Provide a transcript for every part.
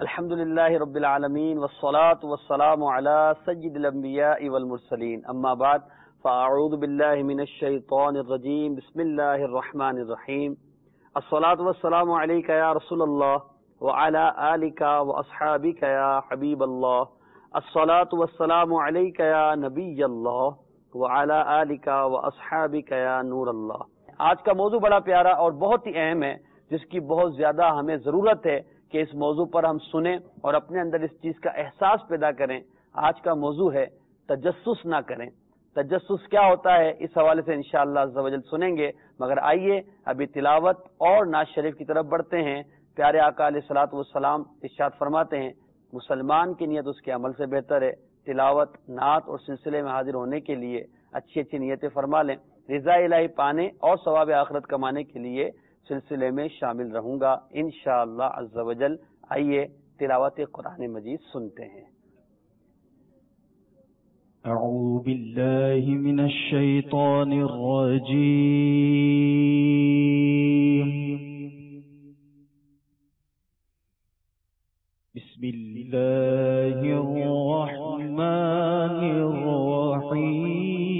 الحمد للہ رب العالمین والصلاة والسلام علی سید الانبیاء والمرسلین اما بعد فاعوذ باللہ من الشیطان الرجیم بسم اللہ الرحمن الرحیم الصلاة والسلام علیک یا رسول اللہ وعلی آلک واصحابک یا حبیب اللہ الصلاة والسلام علیک یا نبی اللہ وعلی آلک واصحابک یا نور اللہ۔ آج کا موضوع بڑا پیارا اور بہت ہی اہم ہے، جس کی بہت زیادہ ہمیں ضرورت ہے کہ اس موضوع پر ہم سنیں اور اپنے اندر اس چیز کا احساس پیدا کریں۔ آج کا موضوع ہے تجسس نہ کریں۔ تجسس کیا ہوتا ہے، اس حوالے سے انشاءاللہ عز و جل سنیں گے، مگر آئیے ابھی تلاوت اور نعت شریف کی طرف بڑھتے ہیں۔ پیارے آقا علیہ الصلوۃ والسلام ارشاد فرماتے ہیں، مسلمان کی نیت اس کے عمل سے بہتر ہے۔ تلاوت، نعت اور سلسلے میں حاضر ہونے کے لیے اچھی اچھی نیتیں فرما لیں۔ رضا الہی پانے اور ثواب آخرت کمانے کے لیے سلسلے میں شامل رہوں گا انشاءاللہ عز و جل۔ آئیے تلاوت قرآن مجید سنتے ہیں۔ اعوذ باللہ من الشیطان الرجیم، بسم اللہ الرحمن الرحیم۔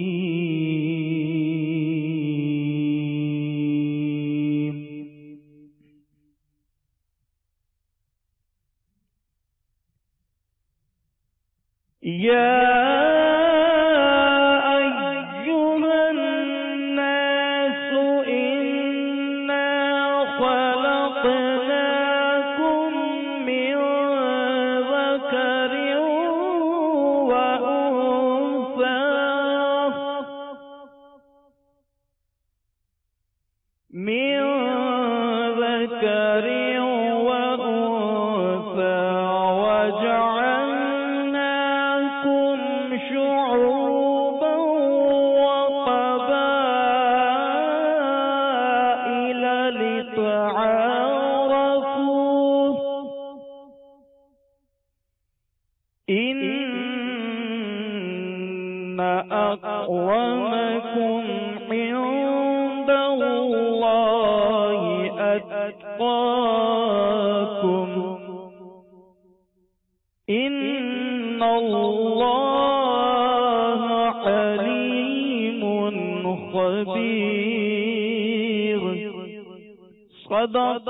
صدق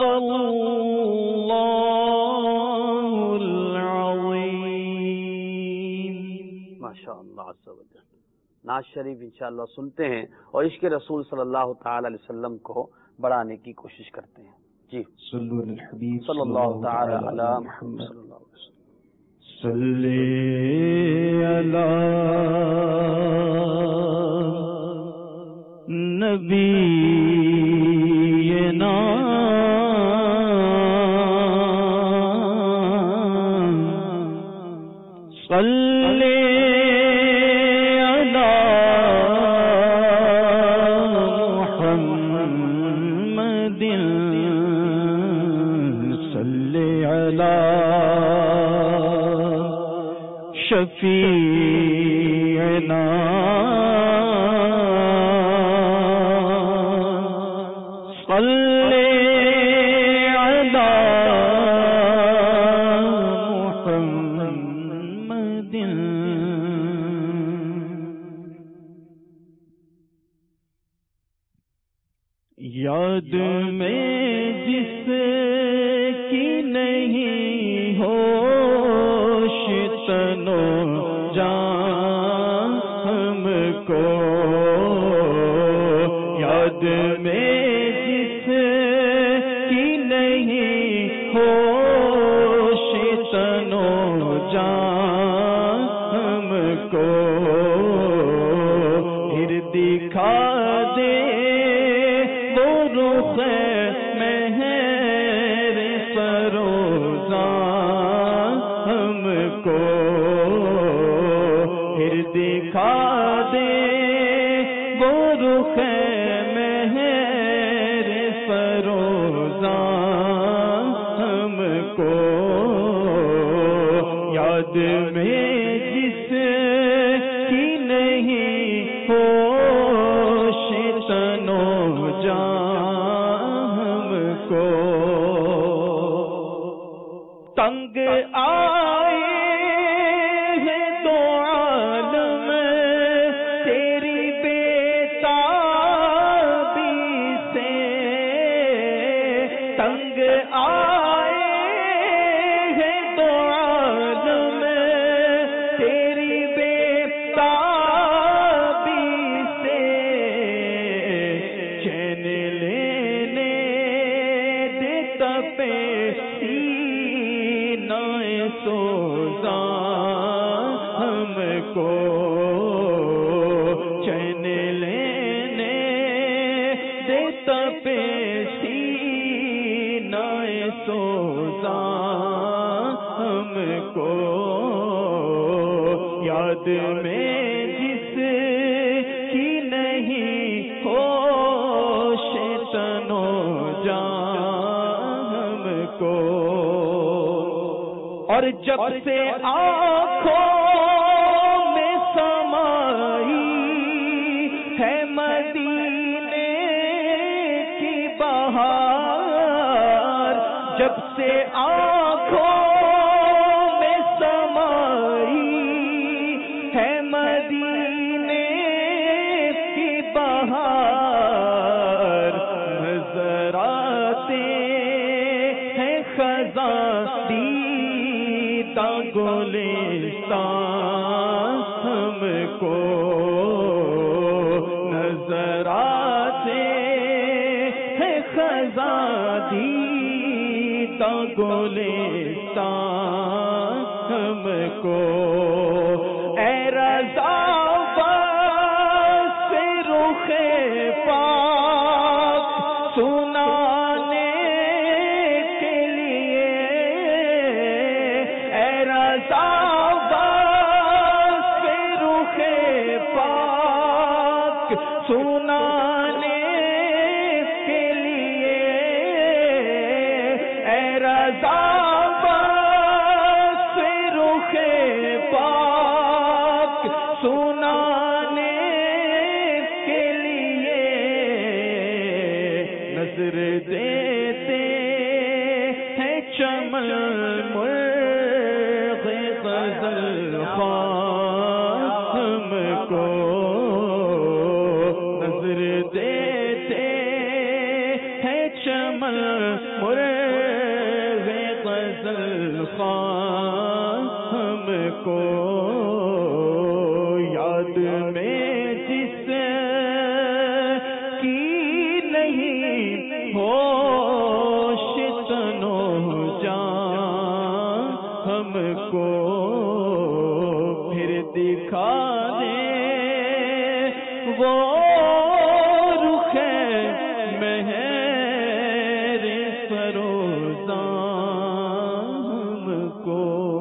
اللہ العظیم۔ ماشاءاللہ عز و جل۔ نعت شریف انشاءاللہ سنتے ہیں اور عشق رسول صلی اللہ تعالی علیہ وسلم کو بڑھانے کی کوشش کرتے ہیں۔ جی صلو علی الحبیب صلی اللہ تعالی علی محمد صلی اللہ علیہ وسلم۔ صلی علی نبینا صلی علی محمد صلی علی شفیعنا صلی علی محمد۔ یاد میں جس کی نہیں ہوش تنو جان ہم کو، یاد میں جس کی نہیں ہوش تنو جان ہم کو، پھر دکھا دے وہ رخ مہر فروزاں ہم کو، پھر دکھا دے وہ رخ مہر فروزاں ہم کو، یاد میں جس کی نہیں ہوش تنو جان ہم کو، تنگ تنگ آئے ہیں دو عالم تیری بےتابی سے، تنگ آئے ہیں دو عالم تیری بےتابی سے، چین لینے دے تپے سینہ سوزاں ہم کو، چین لینے دے تپے سینہ سوزاں ہم کو، یاد میں جس کی نہیں ہوش تنو جان ہم کو، اور جب سے آنکھوں میں سمائی ہے مدینے کی بہار، جب سے آنکھوں میں سمائی ہے مدینے کی بہار، نظر آتے ہیں خزاں دیدہ گلستان ہم کو، نظر آتے ہیں خزاں دیدہ گلستان ہم کو، اے رضا بس رخ پاک سنانے کے لیے، اے رضا بس رخ پاک سنانے کے لیے، اے رضا بس رخ پاک سنانے کے لیے، نظر دیتے ہیں چمن مرغ غزل خوان ہم کو، نظر دیتے ہیں چمن مرغ غزل خوان ہم کو، یاد میں جس کی نہیں ہوش تنو جان ہم کو، پھر دکھا دے وہ رخ مہر فروزاں ہم کو۔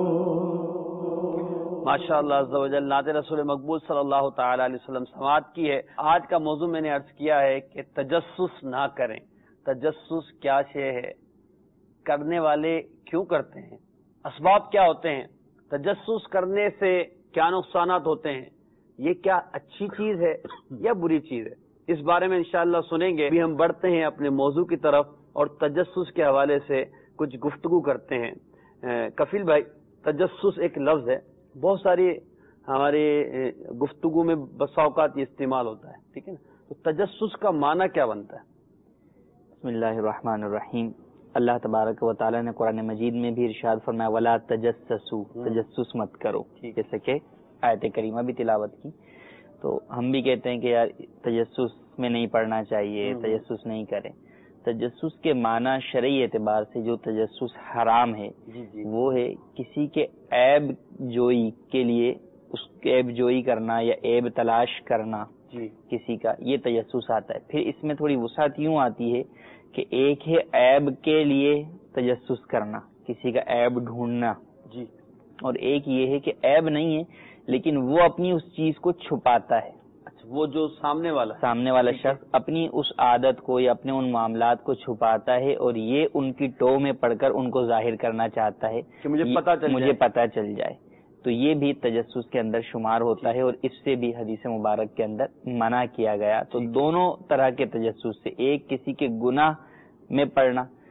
ماشاءاللہ عز و جل نعت رسول مقبول صلی اللہ تعالی علیہ وسلم سماعت کی ہے۔ آج کا موضوع میں نے عرض کیا ہے کہ تجسس نہ کریں۔ تجسس کیا شے ہے، کرنے والے کیوں کرتے ہیں، اسباب کیا ہوتے ہیں، تجسس کرنے سے کیا نقصانات ہوتے ہیں، یہ کیا اچھی چیز ہے یا بری چیز ہے، اس بارے میں انشاءاللہ سنیں گے۔ ابھی ہم بڑھتے ہیں اپنے موضوع کی طرف اور تجسس کے حوالے سے کچھ گفتگو کرتے ہیں۔ کفیل بھائی، تجسس ایک لفظ ہے، بہت ساری ہماری گفتگو میں بسا اوقات یہ استعمال ہوتا ہے، ٹھیک ہے نا، تو تجسس کا معنی کیا بنتا ہے؟ بسم اللہ الرحمن الرحیم۔ اللہ تبارک و تعالیٰ نے قرآن مجید میں بھی ارشاد فرمایا وَلَا تَجَسَّسُوا، تجسس مت کرو، جیسے کہ آیت کریمہ بھی تلاوت کی۔ تو ہم بھی کہتے ہیں کہ یار تجسس میں نہیں پڑھنا چاہیے، تجسس نہیں کریں۔ تجسس کے معنی شرعی اعتبار سے جو تجسس حرام ہے وہ ہے کسی کے عیب جوئی کے لیے اس عیب جوئی کرنا یا عیب تلاش کرنا کسی کا، یہ تجسس آتا ہے۔ پھر اس میں تھوڑی وسعت یوں آتی ہے کہ ایک ہے عیب کے لیے تجسس کرنا، کسی کا عیب ڈھونڈنا، اور ایک یہ ہے کہ عیب نہیں ہے لیکن وہ اپنی اس چیز کو چھپاتا ہے۔ وہ جو سامنے والا شخص اپنی اس عادت کو یا اپنے ان معاملات کو چھپاتا ہے اور یہ ان کی ٹو میں پڑھ کر ان کو ظاہر کرنا چاہتا ہے کہ مجھے پتہ چل جائے، تو یہ بھی تجسس کے اندر شمار ہوتا ہے اور اس سے بھی حدیث مبارک کے اندر منع کیا گیا۔ تو دونوں طرح کے تجسس سے، ایک کسی کے گناہ میں پڑھنا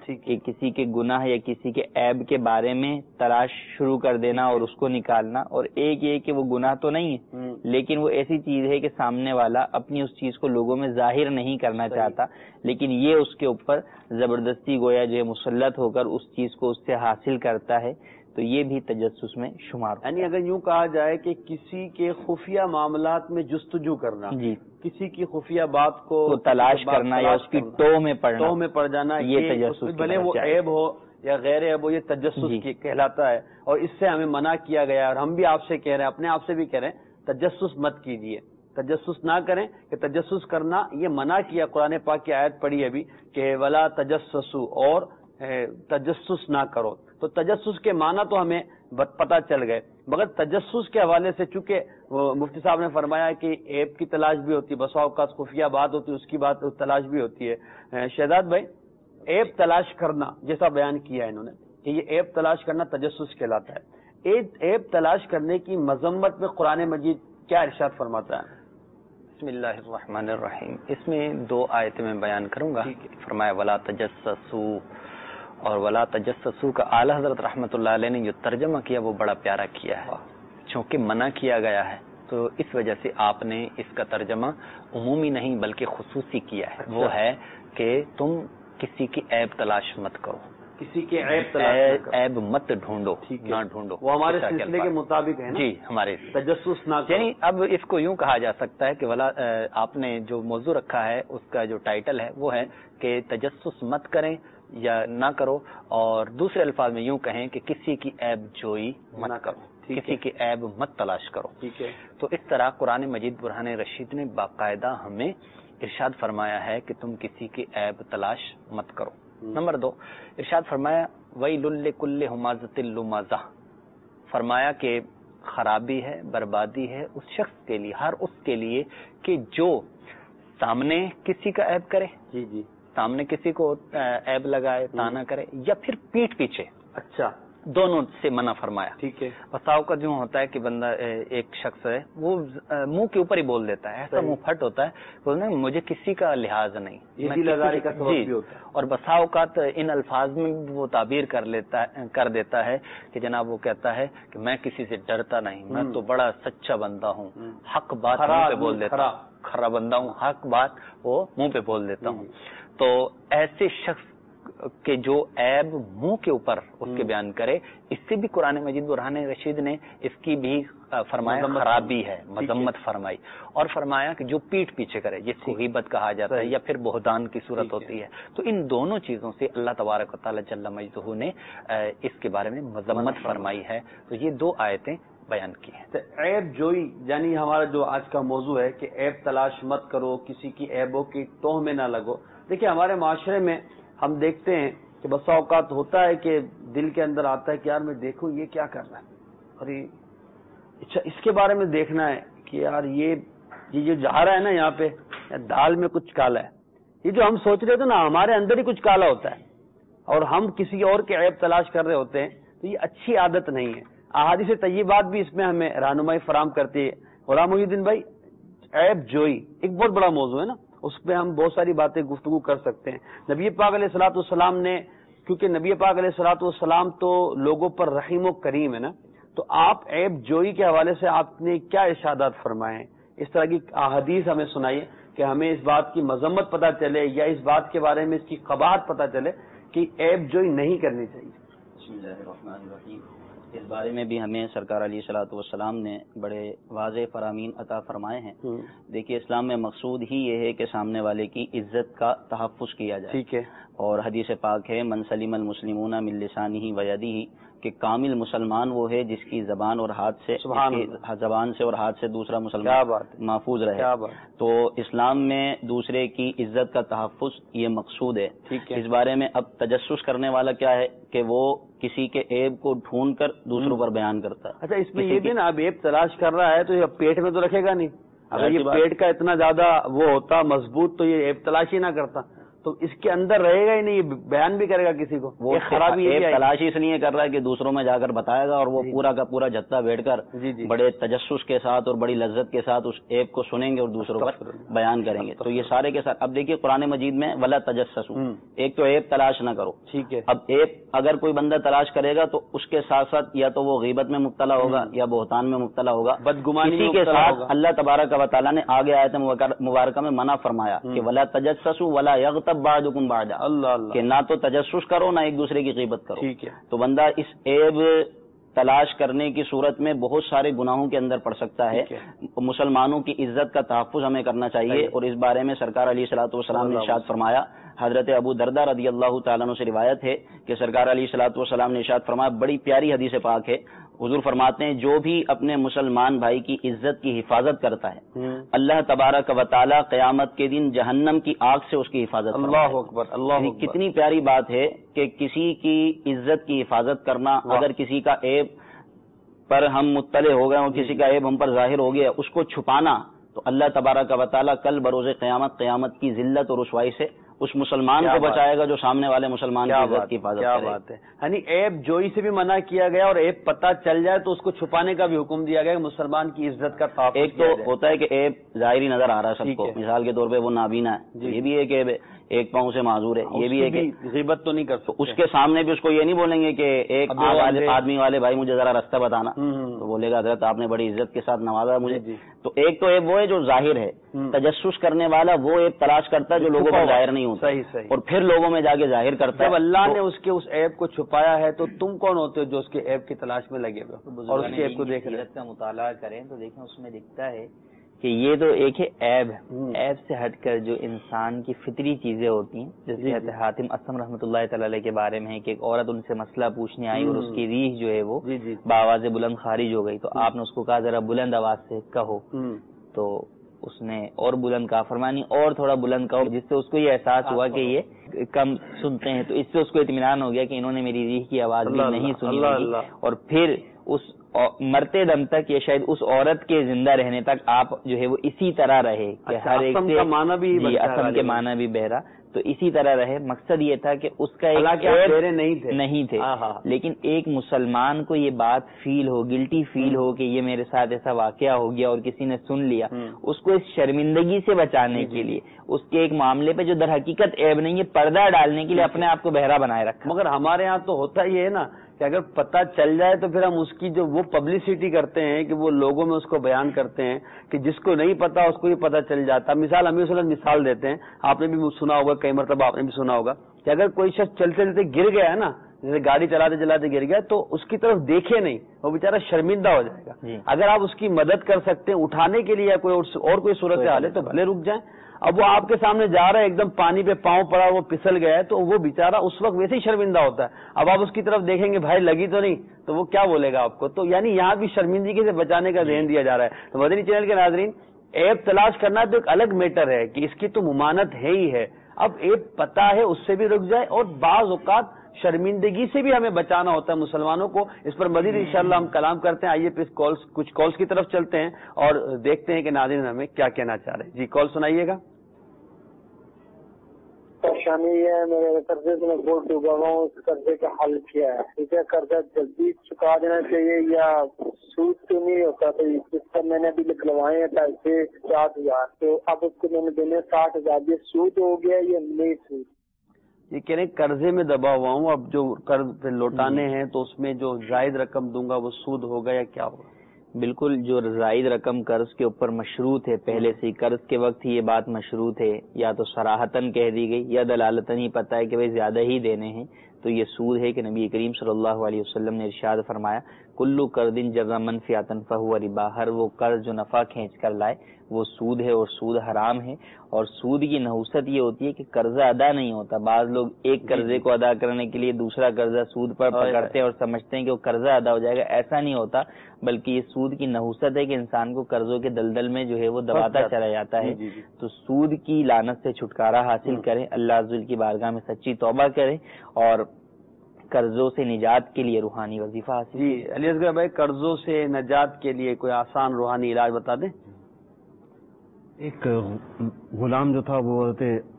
کہ کسی کے گناہ یا کسی کے عیب کے بارے میں تلاش شروع کر دینا اور اس کو نکالنا، اور ایک یہ کہ وہ گناہ تو نہیں ہے لیکن وہ ایسی چیز ہے کہ سامنے والا اپنی اس چیز کو لوگوں میں ظاہر نہیں کرنا چاہتا، لیکن یہ اس کے اوپر زبردستی گویا جو ہے مسلط ہو کر اس چیز کو اس سے حاصل کرتا ہے، تو یہ بھی تجسس میں شمار ہوتا ہے۔ یعنی اگر یوں کہا جائے کہ کسی کے خفیہ معاملات میں جستجو کرنا، جی، کسی کی خفیہ بات کو تلاش کرنا یا اس کی ٹو میں پڑ جانا، یہ تجسس، بھلے وہ عیب ہو یا غیر عیب ہو، یہ تجسس کہلاتا ہے، اور اس سے ہمیں منع کیا گیا ہے، اور ہم بھی آپ سے کہہ رہے ہیں، اپنے آپ سے بھی کہہ رہے ہیں، تجسس مت کیجیے، تجسس نہ کریں، کہ تجسس کرنا یہ منع کیا۔ قرآن پاک کی آیت پڑھی ابھی کہ ولا تجسسوا، اور تجسس نہ کرو، تو تجسس کے معنی تو ہمیں پتہ چل گئے، مگر تجسس کے حوالے سے چونکہ مفتی صاحب نے فرمایا کہ عیب کی تلاش بھی ہوتی ہے، بسا اوقات خفیہ بات ہوتی ہے، اس کی بات تلاش بھی ہوتی ہے۔ شہزاد بھائی، عیب تلاش کرنا جیسا بیان کیا ہے انہوں نے کہ یہ عیب تلاش کرنا تجسس کہلاتا ہے، عیب تلاش کرنے کی مذمت میں قرآن مجید کیا ارشاد فرماتا ہے؟ بسم اللہ الرحمن الرحیم، اس میں 2 آیتیں میں بیان کروں گا۔ فرمایا ولا تجسسوا، اور ولا تجسسوا کا اعلی حضرت رحمۃ اللہ علیہ نے جو ترجمہ کیا وہ بڑا پیارا کیا ہے، چونکہ منع کیا گیا ہے تو اس وجہ سے آپ نے اس کا ترجمہ عمومی نہیں بلکہ خصوصی کیا ہے، وہ ہے کہ تم کسی کی عیب تلاش مت کرو، کسی کے عیب مت ڈھونڈو، نہ ڈھونڈو، وہ ہمارے سلسلے کے مطابق ہے نا؟ جی، ہمارے تجسس نہ کرو، یعنی اب اس کو یوں کہا جا سکتا ہے کہ ولا آپ نے جو موضوع رکھا ہے اس کا جو ٹائٹل ہے وہ ہے کہ تجسس مت کریں یا نہ کرو، اور دوسرے الفاظ میں یوں کہیں کہ کسی کی عیب جوئی مت کرو، کسی کی عیب مت تلاش کرو۔ ٹھیک ہے، تو اس طرح قرآن مجید برہان رشید نے باقاعدہ ہمیں ارشاد فرمایا ہے کہ تم کسی کی عیب تلاش مت کرو۔ نمبر 2، ارشاد فرمایا وَيْلٌ لِّكُلِّ هُمَزَةٍ لُمَزَةٍ، فرمایا کہ خرابی ہے، بربادی ہے اس شخص کے لیے، ہر اس کے لیے کہ جو سامنے کسی کا عیب کرے، جی جی، سامنے کسی کو عیب لگائے، تانا کرے، یا پھر پیٹھ پیچھے، اچھا، دونوں سے منع فرمایا۔ ٹھیک ہے، بتاؤ کا جو ہوتا ہے کہ بندہ ایک شخص ہے وہ منہ کے اوپر ہی بول دیتا ہے، ایسا منہ پھٹ ہوتا ہے، بولنا مجھے کسی کا لحاظ نہیں، اور بسا اوقات ان الفاظ میں وہ تعبیر کر دیتا ہے کہ جناب وہ کہتا ہے کہ میں کسی سے ڈرتا نہیں، میں تو بڑا سچا بندہ ہوں، حق بات منہ پہ بول دیتا ہوں، کھرا بندہ ہوں، حق بات وہ منہ پہ بول دیتا ہوں۔ تو ایسے شخص کہ جو عیب منہ کے اوپر اس کے بیان کرے، اس سے بھی قرآن مجید برہان رشید نے اس کی بھی فرمایا خرابی ہے، مذمت فرمائی، اور فرمایا کہ جو پیٹھ پیچھے کرے، جس کو غیبت کہا جاتا ہے یا پھر بہتان کی صورت ہوتی ہے، تو ان دونوں چیزوں سے اللہ تبارک و تعالی جل مجدہ نے اس کے بارے میں مذمت فرمائی ہے۔ تو یہ 2 آیتیں بیان کی ہیں۔ عیب جوئی یعنی ہمارا جو آج کا موضوع ہے کہ عیب تلاش مت کرو، کسی کی عیبوں کی ٹوہ میں نہ لگو۔ دیکھیں ہمارے معاشرے میں ہم دیکھتے ہیں کہ بسا اوقات ہوتا ہے کہ دل کے اندر آتا ہے کہ یار میں دیکھوں یہ کیا کر رہا ہے، اور اچھا اس کے بارے میں دیکھنا ہے کہ یار یہ جو جا رہا ہے نا یہاں پہ دال میں کچھ کالا ہے، یہ جو ہم سوچ رہے تھے نا ہمارے اندر ہی کچھ کالا ہوتا ہے، اور ہم کسی اور کے عیب تلاش کر رہے ہوتے ہیں، تو یہ اچھی عادت نہیں ہے۔ احادیث طیبات بھی اس میں ہمیں رہنمائی فراہم کرتی ہے۔ غلام محی الدین بھائی، عیب جوئی ایک بہت بڑا موضوع ہے نا، اس پہ ہم بہت ساری باتیں گفتگو کر سکتے ہیں۔ نبی پاک علیہ الصلوۃ والسلام نے، کیونکہ نبی پاک علیہ الصلوۃ والسلام تو لوگوں پر رحیم و کریم ہے نا، تو آپ عیب جوئی کے حوالے سے آپ نے کیا ارشادات فرمائے ہیں؟ اس طرح کی احادیث ہمیں سنائیے کہ ہمیں اس بات کی مذمت پتہ چلے، یا اس بات کے بارے میں اس کی قباحت پتہ چلے کہ عیب جوئی نہیں کرنی چاہیے۔ بسم اللہ الرحمن الرحیم۔ اس بارے میں بھی ہمیں سرکار علیہ الصلوۃ والسلام نے بڑے واضح فرامین عطا فرمائے ہیں۔ دیکھیے اسلام میں مقصود ہی یہ ہے کہ سامنے والے کی عزت کا تحفظ کیا جائے، ٹھیک ہے، اور حدیث پاک ہے من سلم المسلمون من لسانہ و یدہ، کہ کامل مسلمان وہ ہے جس کی زبان اور ہاتھ سے، زبان سے اور ہاتھ سے دوسرا مسلمان محفوظ رہے۔ تو اسلام میں دوسرے کی عزت کا تحفظ یہ مقصود ہے۔ اس بارے میں اب تجسس کرنے والا کیا ہے کہ وہ کسی کے عیب کو ڈھونڈ کر دوسروں پر بیان کرتا ہے۔ اچھا اس میں یہ بھی نا، اب عیب تلاش کر رہا ہے تو یہ پیٹ میں تو رکھے گا نہیں، اگر یہ پیٹ کا اتنا زیادہ وہ ہوتا مضبوط تو یہ عیب تلاش ہی نہ کرتا، تو اس کے اندر رہے گا ہی نہیں, یہ بیان بھی کرے گا کسی کو. وہ خرابی تلاش اس لیے کر رہا ہے کہ دوسروں میں جا کر بتائے گا, اور وہ پورا کا پورا جتھا بیٹھ کر بڑے تجسس کے ساتھ اور بڑی لذت کے ساتھ اس ایپ کو سنیں گے اور دوسروں پر بیان کریں گے. تو یہ سارے کے ساتھ اب دیکھیے قرآن مجید میں ولا تجسسوا, ایک تو ایپ تلاش نہ کرو, ٹھیک ہے. اب ایپ اگر کوئی بندہ تلاش کرے گا تو اس کے ساتھ ساتھ یا تو وہ غیبت میں مبتلا ہوگا یا بہتان میں مبتلا ہوگا, بدگمانی. اسی کے ساتھ اللہ تبارک و تعالیٰ نے آگے آیت مبارکہ میں منع فرمایا کہ ولا تجسسوا ولا یغتب بعضکم بعضا, کہ نہ تو تجسس کرو نہ ایک دوسرے کی غیبت کرو. ٹھیک ہے. تو بندہ اس عیب تلاش کرنے کی صورت میں بہت سارے گناہوں کے اندر پڑ سکتا ہے. مسلمانوں کی عزت کا تحفظ ہمیں کرنا چاہیے, اور اس بارے میں سرکار علیہ الصلوۃ والسلام نے ارشاد فرمایا. حضرت ابو درداء رضی اللہ تعالیٰ عنہ سے روایت ہے کہ سرکار علیہ الصلوۃ والسلام نے ارشاد فرمایا, بڑی پیاری حدیث پاک ہے. حضور فرماتے ہیں جو بھی اپنے مسلمان بھائی کی عزت کی حفاظت کرتا ہے اللہ تبارک و تعالی قیامت کے دن جہنم کی آگ سے اس کی حفاظت. اللہ اکبر, اللہ اکبر. کتنی پیاری بات ہے کہ کسی کی عزت کی حفاظت کرنا. اگر کسی کا عیب پر ہم مطلع ہو گئے اور کسی کا عیب ہم پر ظاہر ہو گیا, اس کو چھپانا, تو اللہ تبارک و تعالی کل بروز قیامت کی ذلت اور رسوائی سے اس مسلمان کو بچائے گا جو سامنے والے مسلمان کی عزت کی حفاظت کرے. کیا بات ہے. یعنی عیب جوئی سے بھی منع کیا گیا, اور عیب پتہ چل جائے تو اس کو چھپانے کا بھی حکم دیا گیا کہ مسلمان کی عزت کا تحفظ. ایک تو ہوتا ہے کہ عیب ظاہری نظر آ رہا ہے سب کو, مثال کے طور پہ وہ نابینا ہے, یہ بھی ایک عیب ہے, ایک پاؤں سے معذور ہے, یہ بھی ایک غیبت تو نہیں کر سکتے. اس کے سامنے بھی اس کو یہ نہیں بولیں گے کہ ایک آدمی والے بھائی مجھے ذرا راستہ بتانا, تو بولے گا حضرت آپ نے بڑی عزت کے ساتھ نوازا مجھے. تو ایک تو عیب وہ ہے جو ظاہر ہے, تجسس کرنے والا وہ عیب تلاش کرتا ہے جو لوگوں کو ظاہر نہیں ہوتا, اور پھر لوگوں میں جا کے ظاہر کرتا ہے. جب اللہ نے اس کے اس عیب کو چھپایا ہے تو تم کون ہوتے ہو جو اس کے عیب کی تلاش میں لگے ہوئے اور اس کے عیب کو دیکھ رہے. کا مطالعہ کریں تو دیکھیں اس میں دکھتا ہے کہ یہ تو ایک ہے عیب, عیب سے ہٹ کر جو انسان کی فطری چیزیں ہوتی ہیں, جیسے حاتم اسم رحمۃ اللہ تعالی کے بارے میں ہے کہ ایک عورت ان سے مسئلہ پوچھنے آئی اور اس کی ریح جو ہے وہ بآواز بلند خارج ہو گئی, تو آپ نے اس کو کہا ذرا بلند آواز سے کہو, تو اس نے اور بلند کہا, فرمانی اور تھوڑا بلند کہو, جس سے اس کو یہ احساس ہوا کہ یہ کم سنتے ہیں. تو اس سے اس کو اطمینان ہو گیا کہ انہوں نے میری ریح کی آواز بھی نہیں سنی ہوگی, اور پھر اس مرتے دم تک یا شاید اس عورت کے زندہ رہنے تک آپ جو ہے وہ اسی طرح رہے کہ ہر ایک سے اسم کے معنی بھی بہرا, تو اسی طرح رہے. مقصد یہ تھا کہ اس کا ایک نہیں تھے, لیکن ایک مسلمان کو یہ بات فیل ہو, گلٹی فیل ہو کہ یہ میرے ساتھ ایسا واقعہ ہو گیا اور کسی نے سن لیا, اس کو اس شرمندگی سے بچانے کے لیے اس کے ایک معاملے پہ جو در حقیقت عیب نہیں ہے پردہ ڈالنے کے لیے اپنے آپ کو بہرا بنائے رکھا. مگر ہمارے ہاں تو ہوتا یہ ہے نا کہ اگر پتہ چل جائے تو پھر ہم اس کی جو وہ پبلسٹی کرتے ہیں کہ وہ لوگوں میں اس کو بیان کرتے ہیں کہ جس کو نہیں پتا اس کو یہ پتہ چل جاتا. مثال ہم اس وقت مثال دیتے ہیں, آپ نے بھی سنا ہوگا, کئی مرتبہ آپ نے بھی سنا ہوگا کہ اگر کوئی شخص چلتے چلتے گر گیا ہے نا, جیسے گاڑی چلاتے چلاتے گر گیا, تو اس کی طرف دیکھے نہیں, وہ بیچارہ شرمندہ ہو جائے گا. اگر آپ اس کی مدد کر سکتے ہیں اٹھانے کے لیے یا کوئی اور کوئی صورت حال ہے تو بھلے رک جائیں. اب وہ آپ کے سامنے جا رہا ہے, ایک دم پانی پہ پاؤں پڑا, وہ پھسل گیا ہے, تو وہ بیچارہ اس وقت ویسے ہی شرمندہ ہوتا ہے. اب آپ اس کی طرف دیکھیں گے بھائی لگی تو نہیں, تو وہ کیا بولے گا آپ کو. تو یعنی یہاں بھی شرمندگی سے بچانے کا ذہن دیا جا رہا ہے. تو مدنی چینل کے ناظرین, عیب تلاش کرنا تو ایک الگ میٹر ہے کہ اس کی تو ممانت ہے ہی ہے. اب عیب پتہ ہے اس سے بھی رک جائے, اور بعض اوقات شرمندگی سے بھی ہمیں بچانا ہوتا ہے مسلمانوں کو. اس پر مزید انشاءاللہ ہم کلام کرتے ہیں. آئیے پھر کچھ کالز کی طرف چلتے ہیں اور دیکھتے ہیں کہ ناظرین ہمیں کیا کہنا چاہ رہے ہیں. جی کال سنائیے گا. پریشانی یہ ہے, میرے قرضے سے میں بہت ڈوبا ہوا ہوں, اس قرضے کا حل کیا ہے؟ ٹھیک ہے, قرضہ جلدی چکا دینا چاہیے یا سود تو نہیں ہوتا؟ تو جس پر میں نے ابھی نکلوائے ہیں پیسے 60,000, تو اب اس کو میں نے دینے 60,000, یہ سود ہو گیا یا نہیں سود؟ یہ کہہ رہے ہیں قرضے میں دبا ہوا ہوں, اب جو قرض پہ لوٹانے ہیں تو اس میں جو زائد رقم دوں گا وہ سود ہوگا یا کیا ہوگا؟ بالکل, جو زائد رقم قرض کے اوپر مشروط ہے پہلے سے, قرض کے وقت ہی یہ بات مشروط ہے, یا تو صراحتاً کہہ دی گئی یا دلالتاً ہی پتہ ہے کہ بھائی زیادہ ہی دینے ہیں, تو یہ سود ہے. کہ نبی کریم صلی اللہ علیہ وسلم نے ارشاد فرمایا کلو قرض جر منفعۃ فہو ربا, ہر وہ قرض جو نفع کھینچ کر لائے وہ سود ہے, اور سود حرام ہے. اور سود کی نحوست یہ ہوتی ہے کہ قرضہ ادا نہیں ہوتا. بعض لوگ ایک قرضے کو ادا کرنے کے لیے دوسرا قرضہ سود پر پکڑتے ہیں اور سمجھتے ہیں کہ وہ قرضہ ادا ہو جائے گا. ایسا نہیں ہوتا, بلکہ یہ سود کی نحوست ہے کہ انسان کو قرضوں کے دلدل میں جو ہے وہ دباتا چلا جاتا ہے. تو سود کی لعنت سے چھٹکارا حاصل کریں, اللہ عز وجل کی بارگاہ میں سچی توبہ کریں, اور قرضوں سے نجات کے لیے روحانی وظیفہ حاصل. جی علی اصغر بھائی, قرضوں سے نجات کے لیے کوئی آسان روحانی علاج بتا دیں. ایک غلام جو تھا وہ حضرت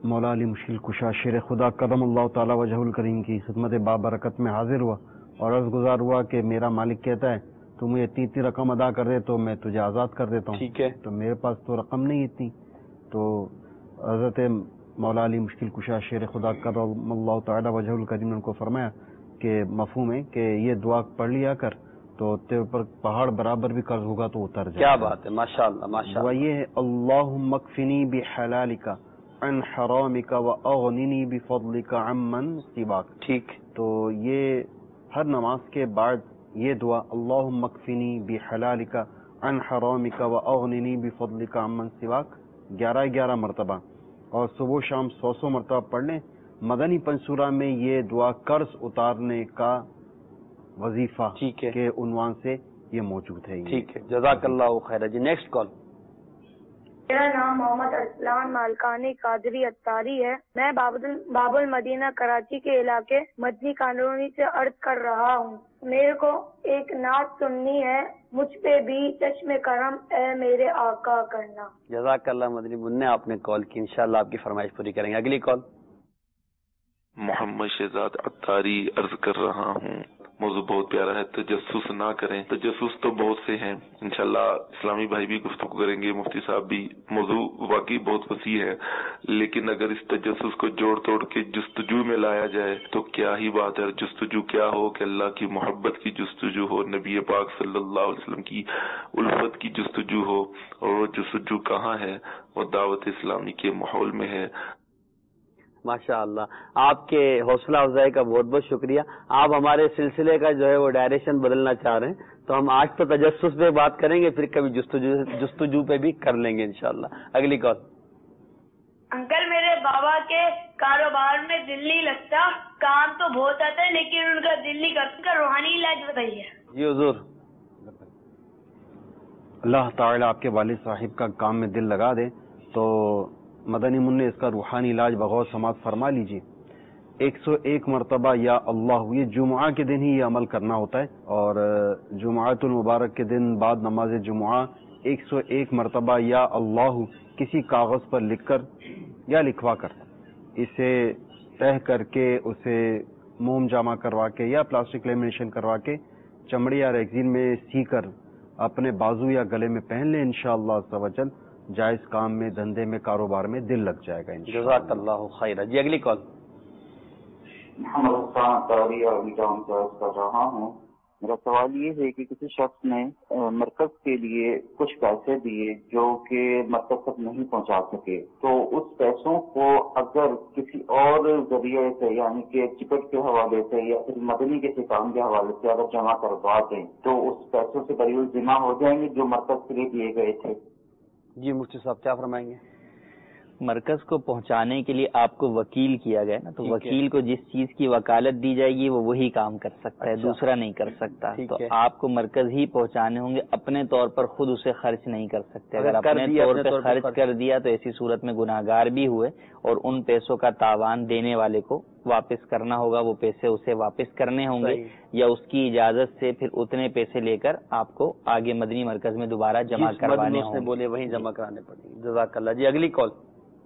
مولا علی مشکل کشا شیر خدا کرم اللہ تعالی وجہ الکریم کی خدمت بابرکت میں حاضر ہوا اور عرض گزار ہوا کہ میرا مالک کہتا ہے تو مجھے اتنی رقم ادا کر دے تو میں تجھے آزاد کر دیتا ہوں. ٹھیک ہے. تو میرے پاس تو رقم نہیں اتنی. تو حضرت مولا علی مشکل کشا شیر خدا کرم اللہ تعالی وجہ الکریم نے ان کو فرمایا کہ مفہوم ہے کہ یہ دعا پڑھ لیا کر تو تیرے پر پہاڑ برابر بھی قرض ہوگا تو اتر جائے. کیا بات ہے، ماشاءاللہ ماشاءاللہ. یہ ہے اللہم اکفنی بحلالک عن حرامک واغننی بفضلک عمن سواک. ٹھیک. تو یہ ہر نماز کے بعد یہ دعا اللہم اکفنی بحلالک عن حرامک واغننی بفضلک عمن سواک 11 مرتبہ اور صبح شام 100 مرتبہ پڑھ لیں. مدنی پنسورہ میں یہ دعا قرض اتارنے کا وظیفہ کے عنوان سے یہ موجود ہے. ٹھیک ہے، جزاک اللہ خیر. جی نیکسٹ کال. میرا نام محمد ارسلان مالکانی قادری اتاری ہے. میں باب المدینہ کراچی کے علاقے مدنی کالونی سے عرض کر رہا ہوں. میرے کو ایک نعت سننی ہے، مجھ پہ بھی چشم کرم اے میرے آقا کرنا. جزاک اللہ مدنی منع، آپ نے کال کی، انشاءاللہ آپ کی فرمائش پوری کریں گے. اگلی کال. محمد شہزاد اتاری عرض کر رہا ہوں. موضوع بہت پیارا ہے، تجسس نہ کریں. تجسس تو بہت سے ہیں، انشاءاللہ اسلامی بھائی بھی گفتگو کریں گے، مفتی صاحب بھی. موضوع واقعی بہت وسیع ہے، لیکن اگر اس تجسس کو جوڑ توڑ کے جستجو میں لایا جائے تو کیا ہی بات ہے. جستجو کیا ہو کہ اللہ کی محبت کی جستجو ہو، نبی پاک صلی اللہ علیہ وسلم کی الفت کی جستجو ہو، اور وہ جستجو کہاں ہے؟ وہ دعوت اسلامی کے ماحول میں ہے. ماشاء اللہ، آپ کے حوصلہ افزائی کا بہت بہت شکریہ. آپ ہمارے سلسلے کا جو ہے وہ ڈائریکشن بدلنا چاہ رہے ہیں تو ہم آج تو تجسس پہ بات کریں گے، پھر کبھی جستجو پہ بھی کر لیں گے انشاءاللہ. اگلی کال. انکل میرے بابا کے کاروبار میں دل نہیں لگتا، کام تو بہت آتا ہے لیکن ان کا دل نہیں کرتا، روحانی علاج بتائیے. جی حضور. اللہ تعالیٰ آپ کے والد صاحب کا کام میں دل لگا دے تو مدنی منع اس کا روحانی علاج بغور سماعت فرما لیجیے. 101 مرتبہ یا اللہ. یہ جمعہ کے دن ہی یہ عمل کرنا ہوتا ہے اور جمعۃ المبارک کے دن بعد نماز جمعہ 101 مرتبہ یا اللہ کسی کاغذ پر لکھ کر یا لکھوا کر اسے تہہ کر کے اسے موم جامع کروا کے یا پلاسٹک لیمینیشن کروا کے چمڑی یا ریگزین میں سی کر اپنے بازو یا گلے میں پہن لیں. انشاءاللہ عز و جل جائز کام میں، دھندے میں، کاروبار میں دل لگ جائے گا. جزاک اللہ خیر. جی اگلی کال. محمد حسان تاری کر رہا ہوں. میرا سوال یہ ہے کہ کسی شخص نے مرکز کے لیے کچھ پیسے دیے جو کہ مرکز تک نہیں پہنچا سکے، تو اس پیسوں کو اگر کسی اور ذریعے سے یعنی کہ ٹکٹ کے حوالے سے یا پھر مدنی کے کام کے حوالے سے اگر جمع کروا دیں تو اس پیسوں سے بری ذمہ ہو جائیں گے جو مرکز کے لیے دیے گئے تھے. جی مفتی صاحب کیا فرمائیں گے؟ مرکز کو پہنچانے کے لیے آپ کو وکیل کیا گیا نا، تو وکیل کو جس چیز کی وکالت دی جائے گی وہ وہی کام کر سکتا ہے، دوسرا نہیں کر سکتا. تو آپ کو مرکز ہی پہنچانے ہوں گے، اپنے طور پر خود اسے خرچ نہیں کر سکتے. اگر اپنے طور پہ خرچ کر دیا تو ایسی صورت میں گناہگار بھی ہوئے اور ان پیسوں کا تاوان دینے والے کو واپس کرنا ہوگا. وہ پیسے اسے واپس کرنے ہوں گے یا اس کی اجازت سے پھر اتنے پیسے لے کر آپ کو آگے مدنی مرکز میں دوبارہ جمع کروانے ہوں گے. بولے وہیں جمع کرانے پڑیں گے. جزاک اللہ. جی اگلی کال.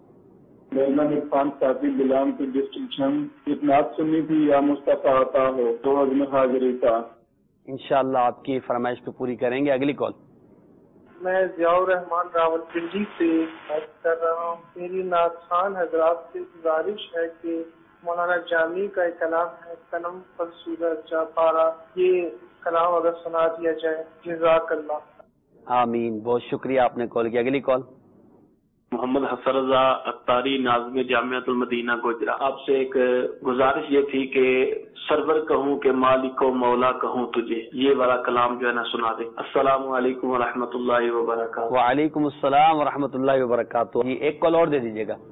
میرا عرفان صاحب غلام کی ڈسٹنکشن اتناد سنی تھی یا مصطفیٰ عطا ہو تو عزم حاضری تھا. انشاءاللہ آپ کی فرمائش پہ پوری کریں گے. اگلی کال. میں ضیاء الرحمان راول پنڈی سے بات کر رہا ہوں. میری نعت خوان حضرات سے گزارش ہے کہ مولانا جامی کا ایک کلام ہے قلم پر سورج جا پارا، یہ کلام اگر سنا دیا جائے. جزاک اللہ. آمین. بہت شکریہ آپ نے کال کیا. اگلی کال. محمد حسن رضا اتاری ناظم جامعۃ المدینہ گوجرا. آپ سے ایک گزارش یہ تھی کہ سرور کہوں کہ مالک و مولا کہوں تجھے، یہ والا کلام جو ہے نا سنا دیں. السلام علیکم ورحمۃ اللہ وبرکاتہ. وعلیکم السلام ورحمۃ اللہ وبرکاتہ. یہ ایک کال اور دے دیجیے گا.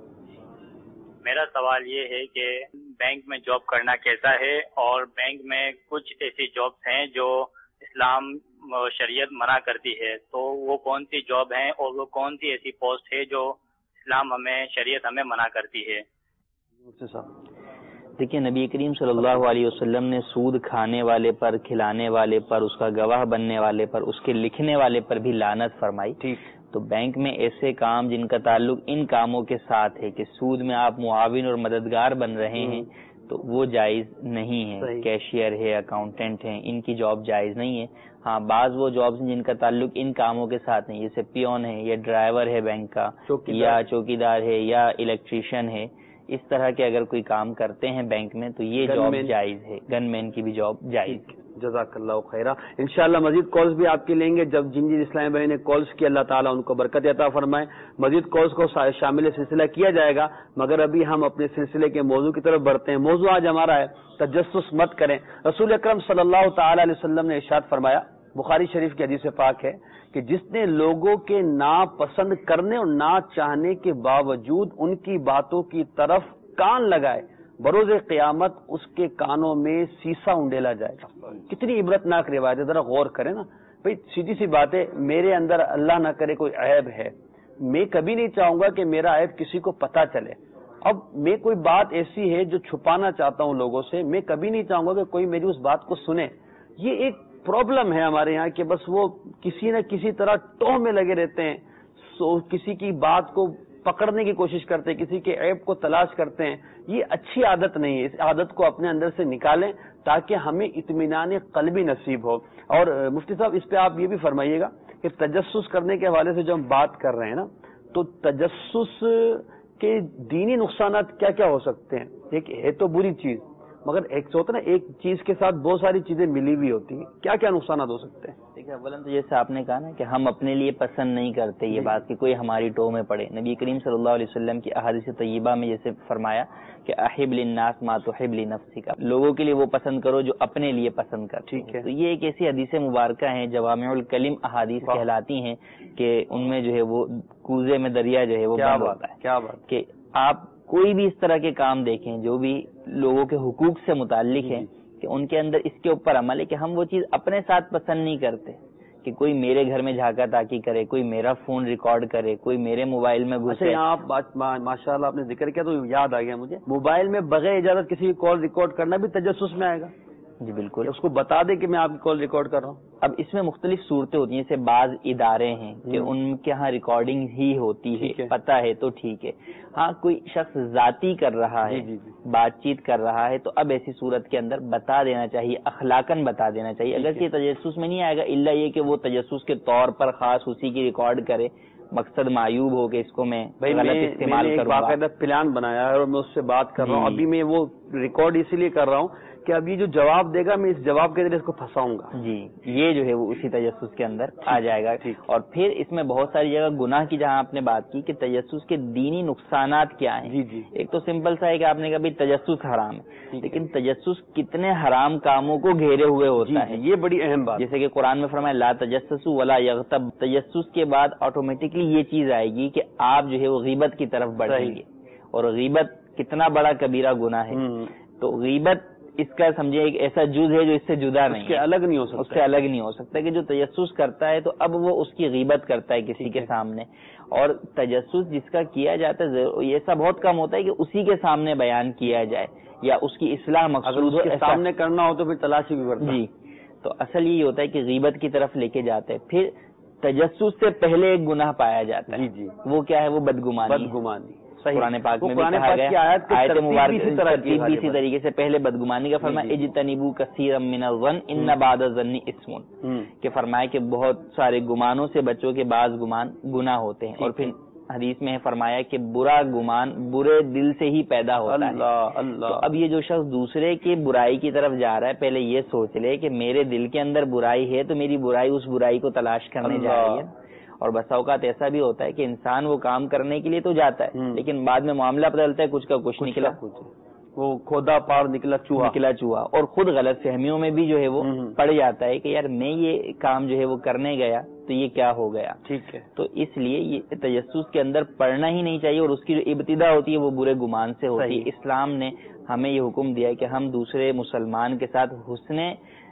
میرا سوال یہ ہے کہ بینک میں جاب کرنا کیسا ہے، اور بینک میں کچھ ایسی جابس ہیں جو اسلام شریعت منع کرتی ہے، تو وہ کون سی جاب ہیں اور وہ کون سی ایسی پوسٹ ہے جو اسلام شریعت ہمیں منع کرتی ہے؟ دیکھیے نبی کریم صلی اللہ علیہ وسلم نے سود کھانے والے پر، کھلانے والے پر، اس کا گواہ بننے والے پر، اس کے لکھنے والے پر بھی لعنت فرمائی. تو بینک میں ایسے کام جن کا تعلق ان کاموں کے ساتھ ہے کہ سود میں آپ معاون اور مددگار بن رہے ہیں تو وہ جائز نہیں ہے. کیشیئر ہے، اکاؤنٹنٹ ہیں، ان کی جاب جائز نہیں ہے. ہاں بعض وہ جابس جن کا تعلق ان کاموں کے ساتھ نہیں، جیسے پیون ہے یا ڈرائیور ہے بینک کا، یا چوکیدار ہے یا الیکٹریشین ہے، اس طرح کے اگر کوئی کام کرتے ہیں بینک میں تو یہ جاب جائز ہے. گن مین کی بھی جاب جائز ہے. جزاک اللہ خیرہ. انشاءاللہ مزید کالز بھی آپ کے لیں گے. جب جن اسلامی بھائی نے کالز کی اللہ تعالیٰ ان کو برکت عطا فرمائے. مزید کالز کو شامل سلسلہ کیا جائے گا، مگر ابھی ہم اپنے سلسلے کے موضوع کی طرف بڑھتے ہیں. موضوع آج ہمارا ہے تجسس مت کریں. رسول اکرم صلی اللہ تعالی علیہ وسلم نے ارشاد فرمایا، بخاری شریف کی حدیث پاک ہے کہ جس نے لوگوں کے ناپسند کرنے اور نہ چاہنے کے باوجود ان کی باتوں کی طرف کان لگائے، بروز قیامت اس کے کانوں میں سیسا انڈیلا جائے گا. کتنی عبرتناک روایت ہے، ذرا غور کریں نا بھائی. سیدھی سی بات ہے، میرے اندر اللہ نہ کرے کوئی عیب ہے، میں کبھی نہیں چاہوں گا کہ میرا عیب کسی کو پتہ چلے. اب میں کوئی بات ایسی ہے جو چھپانا چاہتا ہوں لوگوں سے، میں کبھی نہیں چاہوں گا کہ کوئی میری اس بات کو سنے. یہ ایک پرابلم ہے ہمارے یہاں کہ بس وہ کسی نہ کسی طرح ٹوہ میں لگے رہتے ہیں، کسی کی بات کو پکڑنے کی کوشش کرتے ہیں، کسی کے عیب کو تلاش کرتے ہیں. یہ اچھی عادت نہیں ہے. اس عادت کو اپنے اندر سے نکالیں تاکہ ہمیں اطمینان قلبی نصیب ہو. اور مفتی صاحب اس پہ آپ یہ بھی فرمائیے گا کہ تجسس کرنے کے حوالے سے جو ہم بات کر رہے ہیں نا، تو تجسس کے دینی نقصانات کیا کیا ہو سکتے ہیں؟ ایک ہے تو بری چیز، مگر ایک ہوتا ہے نا ایک چیز کے ساتھ بہت ساری چیزیں ملی ہوئی ہوتی ہیں. کیا کیا نقصانات ہو سکتے ہیں؟ دیکھیے اولاً تو جیسے آپ نے کہا نا کہ ہم اپنے لیے پسند نہیں کرتے یہ بات کہ کوئی ہماری ٹو میں پڑے. نبی کریم صلی اللہ علیہ وسلم کی احادیث طیبہ میں جیسے فرمایا کہ احب للناس ما تحب لنفسک، لوگوں کے لیے وہ پسند کرو جو اپنے لیے پسند کر. ٹھیک ہے. تو یہ ایک ایسی حدیث مبارکہ ہیں، جوامع الکلم احادیث کہلاتی ہیں، کہ ان میں جو ہے وہ کوزے میں دریا جو ہے وہ بند ہوتا ہے. کیا بات کہ آپ کوئی بھی اس طرح کے کام دیکھیں جو بھی لوگوں کے حقوق سے متعلق ہیں کہ ان کے اندر اس کے اوپر عمل ہے کہ ہم وہ چیز اپنے ساتھ پسند نہیں کرتے کہ کوئی میرے گھر میں جھانکا تاکی کرے، کوئی میرا فون ریکارڈ کرے، کوئی میرے موبائل میں گھسے. آپ ماشاء اللہ آپ نے ذکر کیا تو یاد آ گیا مجھے، موبائل میں بغیر اجازت کسی کی کال ریکارڈ کرنا بھی تجسس میں آئے گا. جی بالکل. اس کو بتا دے کہ میں آپ کی کال ریکارڈ کر رہا ہوں. اب اس میں مختلف صورتیں ہوتی ہیں، جیسے بعض ادارے ہیں کہ ان کے ہاں ریکارڈنگ ہی ہوتی ہے، پتہ ہے تو ٹھیک ہے. ہاں کوئی شخص ذاتی کر رہا ہے، بات چیت کر رہا ہے، تو اب ایسی صورت کے اندر بتا دینا چاہیے، اخلاقاً بتا دینا چاہیے. اگر یہ تجسس میں نہیں آئے گا، الا یہ کہ وہ تجسس کے طور پر خاص اسی کی ریکارڈ کرے، مقصد معیوب ہو کہ اس کو میں غلط استعمال کروں گا. باقاعدہ پلان بنایا ہے اور میں اس سے بات کر رہا ہوں. ابھی میں وہ ریکارڈ اسی لیے کر رہا ہوں کہ اب یہ جو جواب دے گا میں اس جواب کے ذریعے اس کو پھنساؤں گا. جی یہ جو ہے وہ اسی تجسس کے اندر آ جائے گا. اور پھر اس میں بہت ساری جگہ گناہ کی جہاں آپ نے بات کی کہ تجسس کے دینی نقصانات کیا ہیں. جی ایک تو سمپل سا ہے کہ آپ نے کہا تجسس حرام ہے، لیکن تجسس کتنے حرام کاموں کو گھیرے ہوئے ہوتا ہے، یہ بڑی اہم بات. جیسے کہ قرآن میں فرمایا لا تجسسوا ولا یغتب. تجسس کے بعد آٹومیٹکلی یہ چیز آئے گی کہ آپ جو ہے وہ غیبت کی طرف بڑھیں گے، اور غیبت کتنا بڑا کبیرہ گناہ ہے. تو غیبت اس کا سمجھے ایک ایسا جز ہے جو اس سے جدا نہیں، اس سے الگ نہیں ہو سکتا کہ جو تجسس کرتا ہے تو اب وہ اس کی غیبت کرتا ہے کسی کے سامنے. اور تجسس جس کا کیا جاتا ہے ایسا بہت کم ہوتا ہے کہ اسی کے سامنے بیان کیا جائے یا اس کی اصلاح مقصود ہو، سامنے کرنا ہو تو پھر تلاشی بھی پڑتا ہے. جی تو اصل یہ ہوتا ہے کہ غیبت کی طرف لے کے جاتے ہیں. پھر تجسس سے پہلے ایک گناہ پایا جاتا ہے، وہ کیا ہے؟ وہ بدگمانی. قرآن پاک میں بھی کہا گیا، آیت مبارک بھی اسی طریقے سے پہلے بدگمانی کا فرمایا اجتنبوا کثیرا من الظن ان بعض الظن اسم، کہ فرمایا کہ بہت سارے گمانوں سے بچوں کے بعض گمان گناہ ہوتے ہیں. اور پھر حدیث میں فرمایا کہ برا گمان برے دل سے ہی پیدا ہوتا ہے. تو اب یہ جو شخص دوسرے کی برائی کی طرف جا رہا ہے، پہلے یہ سوچ لے کہ میرے دل کے اندر برائی ہے تو میری برائی اس برائی کو تلاش کرنے جا رہی ہے. اور بسا اوقات ایسا بھی ہوتا ہے کہ انسان وہ کام کرنے کے لیے تو جاتا ہے لیکن بعد میں معاملہ بدلتا ہے، کچھ کا کچھ نکلا، وہ کھودا پار نکلا چوہا. اور خود غلط فہمیوں میں بھی جو ہے وہ پڑ جاتا ہے کہ یار میں یہ کام جو ہے وہ کرنے گیا تو یہ کیا ہو گیا. ٹھیک ہے. تو اس لیے یہ تجسس کے اندر پڑنا ہی نہیں چاہیے، اور اس کی جو ابتدا ہوتی ہے وہ برے گمان سے ہوتی ہے. اسلام نے ہمیں یہ حکم دیا ہے کہ ہم دوسرے مسلمان کے ساتھ حسن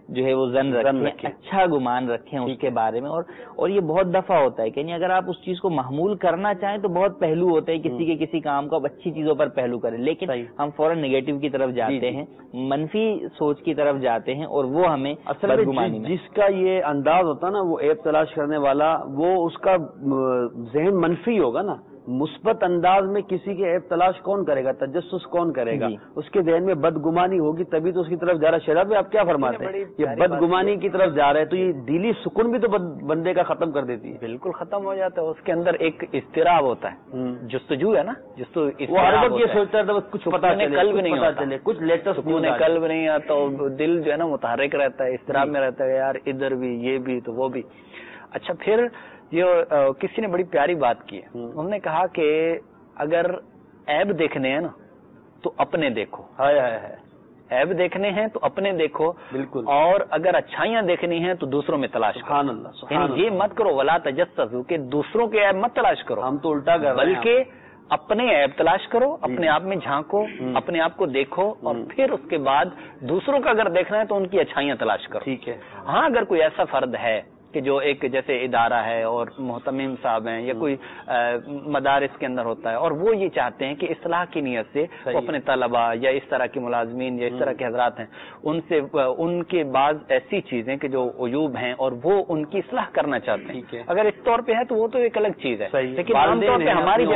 جو ہے وہ زن رکھیں، اچھا گمان رکھیں اس کے بارے میں. اور یہ بہت دفعہ ہوتا ہے کہ اگر آپ اس چیز کو محمول کرنا چاہیں تو بہت پہلو ہوتے ہیں کسی کے کسی کام کو آپ اچھی چیزوں پر پہلو کریں، لیکن ہم فوراً نگیٹو کی طرف جاتے ہیں، منفی سوچ کی طرف جاتے ہیں، اور وہ ہمیں بدگمانی میں جس کا یہ انداز ہوتا ہے نا، وہ عیب تلاش کرنے والا، وہ اس کا ذہن منفی ہوگا نا. مثبت انداز میں کسی کے عیب تلاش کون کرے گا، تجسس کون کرے گا؟ اس کے ذہن میں بدگمانی ہوگی تبھی تو اس کی طرف جا رہا ہے. شہزاد بھائی آپ کیا فرماتے ہیں؟ یہ بدگمانی کی طرف جا رہا ہے تو یہ دلی سکون بھی تو بندے کا ختم کر دیتی ہے. بالکل ختم ہو جاتا ہے. اس کے اندر ایک اضطراب ہوتا ہے، جستجو ہے نا، وہ ہر وقت یہ سوچتا ہے کچھ پتا چلے، کچھ لیٹسٹ سکون قلب نہیں آتا، دل جو ہے نا متحرک رہتا ہے، اضطراب میں رہتا ہے، یار ادھر بھی یہ بھی تو وہ بھی. اچھا، پھر یہ کسی نے بڑی پیاری بات کی ہے. انہوں نے کہا کہ اگر عیب دیکھنے ہیں نا تو اپنے دیکھو، عیب دیکھنے ہیں تو اپنے دیکھو، بالکل، اور اگر اچھائیاں دیکھنی ہیں تو دوسروں میں تلاش کرو. سبحان اللہ، سبحان اللہ. یہ مت کرو ولا تجسسوا کہ دوسروں کے عیب مت تلاش کرو، ہم تو الٹا کر رہے ہیں، بلکہ اپنے عیب تلاش کرو، اپنے آپ میں جھانکو، اپنے آپ کو دیکھو، اور پھر اس کے بعد دوسروں کا اگر دیکھنا ہے تو ان کی اچھائیاں تلاش کرو. ٹھیک ہے. ہاں، اگر کوئی ایسا فرد ہے کہ جو ایک جیسے ادارہ ہے اور محتمم صاحب ہیں یا کوئی مدارس کے اندر ہوتا ہے اور وہ یہ چاہتے ہیں کہ اصلاح کی نیت سے وہ اپنے طلباء یا اس طرح کے ملازمین یا اس طرح کے حضرات ہیں ان سے ان کے بعض ایسی چیزیں کہ جو عیوب ہیں اور وہ ان کی اصلاح کرنا چاہتے ہیں، اگر اس طور پہ ہے تو وہ تو ایک الگ چیز ہے، لیکن عام طور پہ ہماری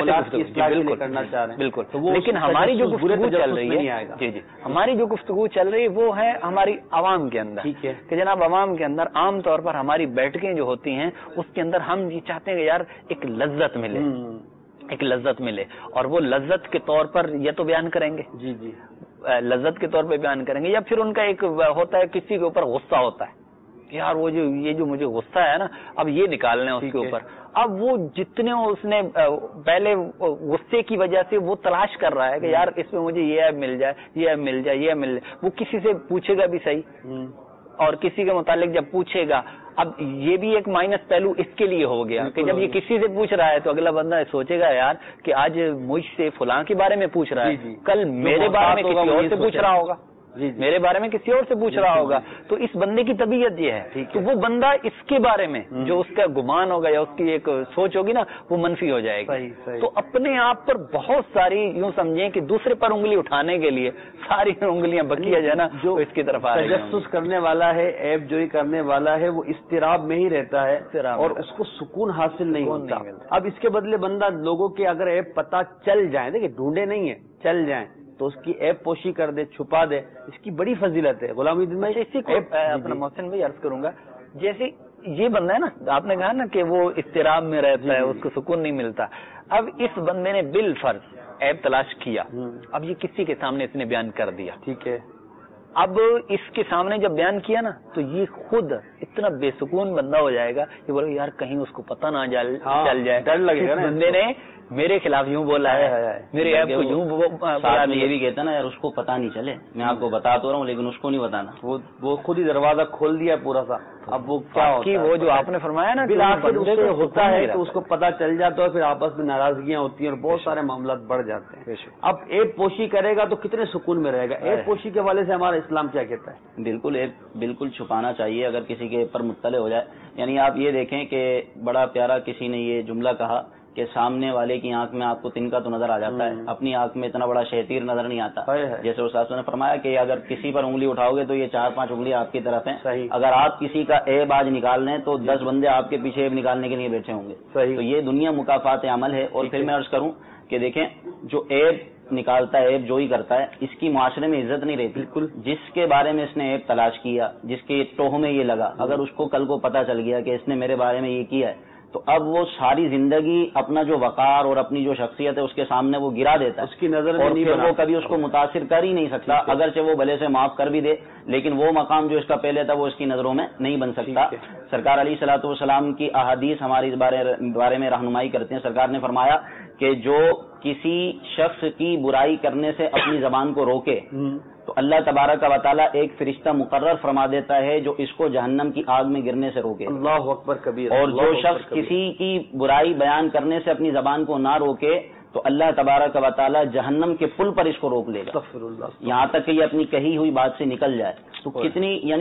بالکل، لیکن ہماری جو گفتگو چل رہی ہے، جی ہماری جو گفتگو چل رہی ہے وہ ہے ہماری عوام کے اندر کہ جناب عوام کے اندر عام طور پر ہماری بیٹھکیں جو ہوتی ہیں اس کے اندر ہم یہ چاہتے ہیں کہ یار ایک لذت ملے، ایک لذت ملے، اور وہ لذت کے طور پر یہ تو بیان کریں گے، جی جی لذت کے طور پہ بیان کریں گے، یا پھر ان کا ایک ہوتا ہے کسی کے اوپر غصہ ہوتا ہے کہ یار وہ جو یہ جو مجھے غصہ ہے نا اب یہ نکالنا ہے اس کے اوپر. اب وہ جتنے اس نے پہلے غصے کی وجہ سے وہ تلاش کر رہا ہے کہ یار اس میں مجھے یہ ایب مل جائے، یہ ایب مل جائے، یہ ایب مل جائے، وہ کسی سے پوچھے گا بھی صحیح اور کسی کے متعلق جب پوچھے گا، اب یہ بھی ایک مائنس پہلو اس کے لیے ہو گیا کہ جب یہ کسی سے پوچھ رہا ہے تو اگلا بندہ سوچے گا یار کہ آج مجھ سے فلاں کے بارے میں پوچھ رہا ہے، کل میرے بارے میں کسی اور سے پوچھ رہا ہوگا، میرے بارے میں کسی اور سے پوچھ رہا ہوگا. تو اس بندے کی طبیعت یہ ہے کہ وہ بندہ اس کے بارے میں جو اس کا گمان ہوگا یا اس کی ایک سوچ ہوگی نا وہ منفی ہو جائے گی. تو اپنے آپ پر بہت ساری یوں سمجھیں کہ دوسرے پر انگلی اٹھانے کے لیے ساری انگلیاں بکیا جائے نا جو اس کی طرف تجسس کرنے والا ہے، عیب جوئی کرنے والا ہے، وہ اضطراب میں ہی رہتا ہے اور اس کو سکون حاصل نہیں ہوتا. اب اس کے بدلے بندہ لوگوں کے اگر عیب پتہ چل جائیں، دیکھیں ڈھونڈے نہیں ہیں، چل جائیں تو اس کی عیب پوشی کر دے، چھپا دے، اس کی بڑی فضیلت ہے. غلام الدین بھائی اسی کو اپنا محسن بھائی عرض کروں گا، جیسے یہ بندہ ہے نا آپ نے کہا نا کہ وہ اضطراب میں رہتا ہے، اس کو سکون نہیں ملتا. اب اس بندے نے بالفرض عیب تلاش کیا، اب یہ کسی کے سامنے اس نے بیان کر دیا، ٹھیک ہے، اب اس کے سامنے جب بیان کیا نا تو یہ خود اتنا بے سکون بندہ ہو جائے گا کہ بولے یار کہیں اس کو پتہ نہ چل جائے، ڈر لگے گا بندے نے میرے خلاف یوں بولا ہے، میرے ایپ کو یوں یہ بھی کہتا نا یار اس کو پتا نہیں چلے، میں آپ کو بتا تو رہا ہوں لیکن اس کو نہیں بتانا، وہ خود ہی دروازہ کھول دیا پورا سا. اب وہ کیا ہوتا ہے وہ جو آپ نے فرمایا نا ہوتا ہے کہ اس کو پتا چل جاتا ہے، پھر آپس میں ناراضگیاں ہوتی ہیں اور بہت سارے معاملات بڑھ جاتے ہیں. اب ایپ پوشی کرے گا تو کتنے سکون میں رہے گا. ایپ پوشی کے حوالے سے ہمارا اسلام کیا کہتا ہے؟ بالکل ایپ بالکل چھپانا چاہیے اگر کسی کے پر مطلع ہو جائے. یعنی آپ یہ دیکھیں کہ بڑا پیارا کسی نے یہ جملہ کہا کہ سامنے والے کی آنکھ میں آپ کو تنکا تو نظر آ جاتا ہے، اپنی آنکھ میں اتنا بڑا شیطیر نظر نہیں آتا. جیسے استاد نے فرمایا کہ اگر کسی پر انگلی اٹھاؤ گے تو یہ 4-5 انگلی آپ کی طرف ہیں. اگر آپ کسی کا عیب آج نکال لیں تو 10 بندے آپ کے پیچھے عیب نکالنے کے لیے بیٹھے ہوں گے. تو یہ دنیا مکافات عمل ہے. اور پھر میں عرض کروں کہ دیکھیں جو عیب نکالتا ہے، عیب جوئی کرتا ہے، اس کی معاشرے میں عزت نہیں رہتی. بالکل جس کے بارے میں اس نے عیب تلاش کیا، جس کے ٹوہ میں یہ لگا، اگر اس کو کل کو پتہ چل گیا کہ اس نے میرے بارے میں یہ کیا ہے تو اب وہ ساری زندگی اپنا جو وقار اور اپنی جو شخصیت ہے اس کے سامنے وہ گرا دیتا ہے، اس کی نظر میں نہیں بنا، وہ کبھی اس کو متاثر کر ہی نہیں سکتا. اگرچہ وہ بھلے سے معاف کر بھی دے لیکن وہ مقام جو اس کا پہلے تھا وہ اس کی نظروں میں نہیں بن سکتا. سرکار علیہ الصلوۃ والسلام کی احادیث ہماری اس بارے میں رہنمائی کرتے ہیں. سرکار نے فرمایا کہ جو کسی شخص کی برائی کرنے سے اپنی زبان کو روکے تو اللہ تبارک و تعالیٰ ایک فرشتہ مقرر فرما دیتا ہے جو اس کو جہنم کی آگ میں گرنے سے روکے. اللہ اکبر کبیر. اور جو شخص کسی کی برائی بیان کرنے سے اپنی زبان کو نہ روکے تو اللہ تبارک و تعالیٰ جہنم کے پل پر اس کو روک لے گا یہاں تک کہ یہ اپنی کہی ہوئی بات سے نکل جائے. تو کتنی یعنی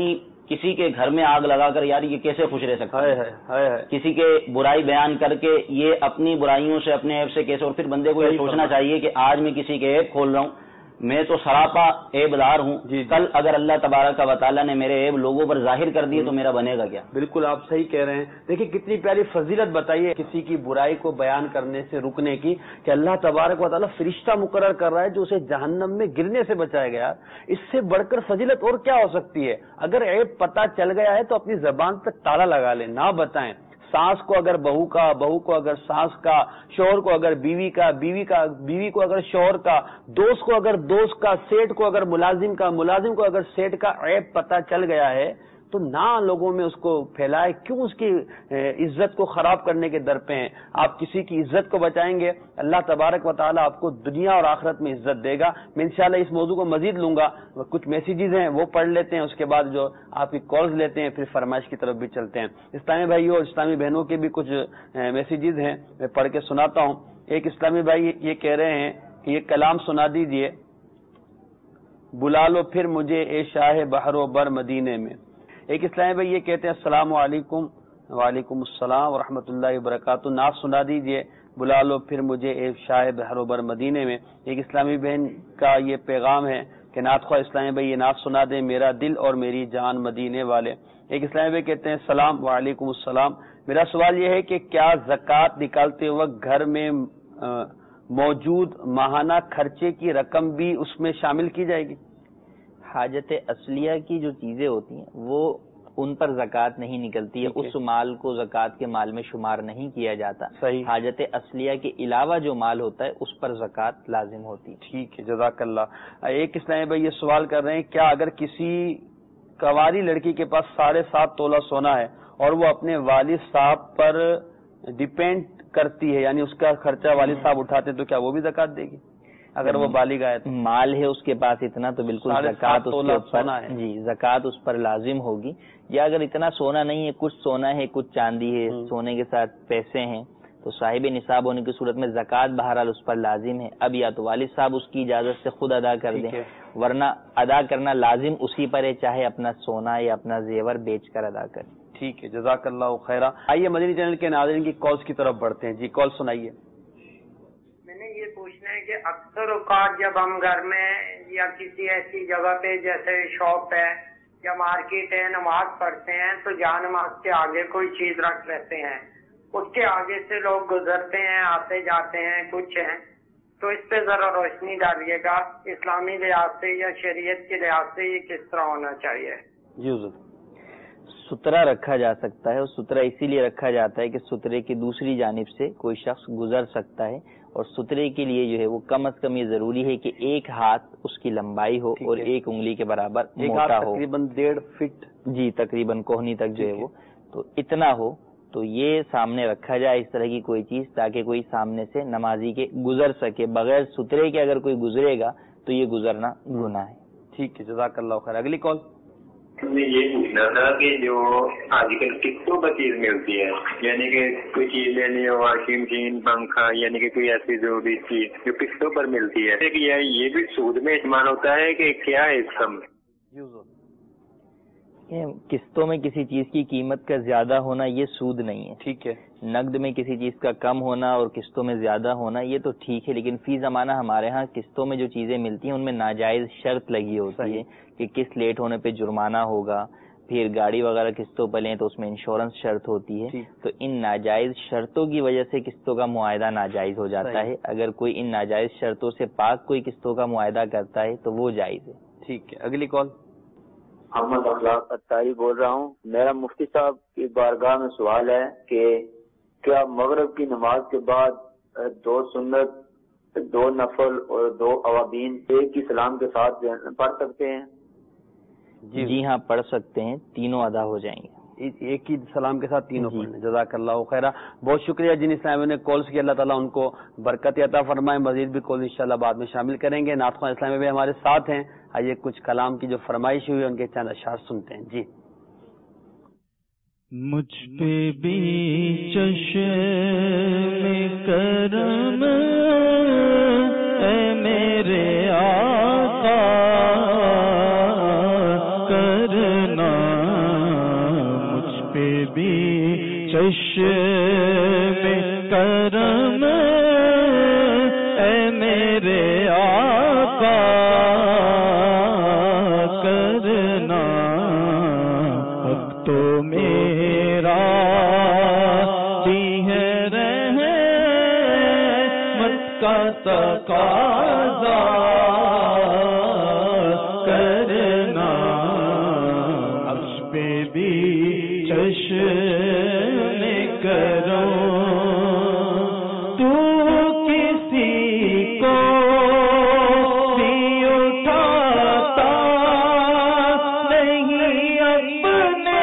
کسی کے گھر میں آگ لگا کر یار یہ کیسے خوش رہ سکتا ہے، کسی کے برائی بیان کر کے یہ اپنی برائیوں سے اپنے عیب سے کیسے، اور پھر بندے کو یہ سوچنا چاہیے کہ آج میں کسی کے عیب کھول رہا ہوں، میں تو سراپا عیب دار ہوں، کل اگر اللہ تبارک و تعالیٰ نے میرے عیب لوگوں پر ظاہر کر دیے تو میرا بنے گا کیا؟ بالکل آپ صحیح کہہ رہے ہیں. دیکھیں کتنی پیاری فضیلت بتائیے کسی کی برائی کو بیان کرنے سے رکنے کی، کہ اللہ تبارک و تعالیٰ فرشتہ مقرر کر رہا ہے جو اسے جہنم میں گرنے سے بچائے گا. اس سے بڑھ کر فضیلت اور کیا ہو سکتی ہے؟ اگر عیب پتہ چل گیا ہے تو اپنی زبان پہ تالا لگا لیں، نہ بتائیں. ساس کو اگر بہو کا، بہو کو اگر ساس کا، شوہر کو اگر بیوی کا، بیوی کو اگر شوہر کا، دوست کو اگر دوست کا، سیٹ کو اگر ملازم کا، ملازم کو اگر سیٹ کا عیب پتہ چل گیا ہے تو نہ لوگوں میں اس کو پھیلائے. کیوں اس کی عزت کو خراب کرنے کے در پہ ہیں؟ آپ کسی کی عزت کو بچائیں گے، اللہ تبارک و تعالیٰ آپ کو دنیا اور آخرت میں عزت دے گا. میں انشاءاللہ اس موضوع کو مزید لوں گا. کچھ میسیجز ہیں وہ پڑھ لیتے ہیں، اس کے بعد جو آپ کی کالز لیتے ہیں پھر فرمائش کی طرف بھی چلتے ہیں. اسلامی بھائیوں اور اسلامی بہنوں کے بھی کچھ میسیجز ہیں، میں پڑھ کے سناتا ہوں. ایک اسلامی بھائی یہ کہہ رہے ہیں کہ یہ کلام سنا دیجئے، بلا لو پھر مجھے اے شاہ بحر و بر مدینے میں. ایک اسلامی بھائی یہ کہتے ہیں السلام علیکم. وعلیکم السلام ورحمۃ اللہ وبرکاتہ. نعت سنا دیجئے، بلا لو پھر مجھے ایک شاہ بحر و بر مدینے میں. ایک اسلامی بہن کا یہ پیغام ہے کہ نعت خواہ اسلامی بھائی یہ نعت سنا دیں، میرا دل اور میری جان مدینے والے. ایک اسلامی بھائی کہتے ہیں السلام. وعلیکم السلام. میرا سوال یہ ہے کہ کیا زکوٰۃ نکالتے وقت گھر میں موجود ماہانہ خرچے کی رقم بھی اس میں شامل کی جائے گی؟ حاجت اصلیہ کی جو چیزیں ہوتی ہیں وہ ان پر زکوٰۃ نہیں نکلتی ہے، اس مال کو زکوٰۃ کے مال میں شمار نہیں کیا جاتا. حاجت اصلیہ کے علاوہ جو مال ہوتا ہے اس پر زکوٰۃ لازم ہوتی ہے. ٹھیک ہے، جزاک اللہ. ایک اسلامی بھائی یہ سوال کر رہے ہیں کیا اگر کسی کنواری لڑکی کے پاس 7.5 تولہ سونا ہے اور وہ اپنے والد صاحب پر ڈیپینڈ کرتی ہے، یعنی اس کا خرچہ والد صاحب اٹھاتے ہیں، تو کیا وہ بھی زکوٰۃ دے گی اگر وہ بالغ ہے؟ مال ہے اس کے پاس اتنا تو بالکل زکوٰۃ اس کے اوپر، جی زکوٰۃ اس پر لازم ہوگی. یا اگر اتنا سونا نہیں ہے، کچھ سونا ہے کچھ چاندی ہے، سونے کے ساتھ پیسے ہیں، تو صاحب نصاب ہونے کی صورت میں زکوٰۃ بہرحال اس پر لازم ہے. اب یا تو والد صاحب اس کی اجازت سے خود ادا کر دیں، ورنہ ادا کرنا لازم اسی پر ہے، چاہے اپنا سونا یا اپنا زیور بیچ کر ادا کریں. ٹھیک ہے، جزاک اللہ خیرہ. آئیے مدنی چینل کے ناظرین کی کالز کی طرف بڑھتے ہیں. جی کال سنائیے. میں نے یہ پوچھنا ہے کہ اکثر اوقات جب ہم گھر میں یا کسی ایسی جگہ پہ جیسے شاپ ہے یا مارکیٹ ہے نماز پڑھتے ہیں تو جہاں نماز کے آگے کوئی چیز رکھ لیتے ہیں، اس کے آگے سے لوگ گزرتے ہیں، آتے جاتے ہیں، کچھ ہیں، تو اس پہ ذرا روشنی ڈالیے گا اسلامی لحاظ سے یا شریعت کے لحاظ سے یہ کس طرح ہونا چاہیے؟ جی حضور. سترا رکھا جا سکتا ہے، اور سترا اسی لیے رکھا جاتا ہے کہ سترے کی دوسری جانب سے کوئی شخص گزر سکتا ہے، اور سترے کے لیے جو ہے وہ کم از کم یہ ضروری ہے کہ ایک ہاتھ اس کی لمبائی ہو اور ایک انگلی کے برابر موٹا ہو، تقریباً 1.5 فٹ، جی تقریباً کوہنی تک جو ہے وہ، تو اتنا ہو تو یہ سامنے رکھا جائے اس طرح کی کوئی چیز، تاکہ کوئی سامنے سے نمازی کے گزر سکے. بغیر سترے کے اگر کوئی گزرے گا تو یہ گزرنا گناہ ہے. ٹھیک ہے، جزاک اللہ خیر. اگلی کال. میں یہ پوچھنا تھا کہ جو آج کل قسطوں پر چیز ملتی ہے، یعنی کہ کوئی چیز لینی ہو، واشنگ مشین، پنکھا، یعنی کہ کوئی ایسی ضروری چیز جو قسطوں پر ملتی ہے، یہ بھی سود میں استعمال ہوتا ہے کہ کیا ہے اس کا؟ قسطوں میں کسی چیز کی قیمت کا زیادہ ہونا یہ سود نہیں ہے. ٹھیک ہے. نقد میں کسی چیز کا کم ہونا اور قسطوں میں زیادہ ہونا یہ تو ٹھیک ہے، لیکن فی زمانہ ہمارے ہاں قسطوں میں جو چیزیں ملتی ہیں ان میں ناجائز شرط لگی ہوتی ہے کہ قسط لیٹ ہونے پہ جرمانہ ہوگا. پھر گاڑی وغیرہ قسطوں پر لیں تو اس میں انشورنس شرط ہوتی ہے. تو ان ناجائز شرطوں کی وجہ سے قسطوں کا معاہدہ ناجائز ہو جاتا ہے. اگر کوئی ان ناجائز شرطوں سے پاک کوئی قسطوں کا معاہدہ کرتا ہے تو وہ جائز ہے. ٹھیک ہے. اگلی کال. محمد اخلاق اتاری بول رہا ہوں. میرا مفتی صاحب کی بارگاہ میں سوال ہے کہ کیا مغرب کی نماز کے بعد 2 سنت، 2 نفل اور 2 اوابین ایک ہی سلام کے ساتھ پڑھ سکتے ہیں؟ جی ہاں پڑھ سکتے ہیں، تینوں ادا ہو جائیں گے. ایک ہی سلام کے ساتھ تینوں پڑھنے. جزاک اللہ خیرہ. بہت شکریہ جن اسلامیوں نے کالز کی، اللہ تعالیٰ ان کو برکت عطا فرمائے. مزید بھی کال انشاءاللہ بعد میں شامل کریں گے. نعت خواہ اسلامی بھی ہمارے ساتھ ہیں. آئیے کچھ کلام کی جو فرمائش ہوئی ان کے چند اشعار سنتے ہیں. جی. مجھ پہ بھی چشم کرم اے میرے آقا کرنا پہ بھی چشم کرم اے میرے آقا کرنا، اب تو میرا بھی ہے رحمت کا تقاضا کرنا، اس پہ بھی چشم کرو، تو کسی کو بھی اٹھاتا نہیں اپنے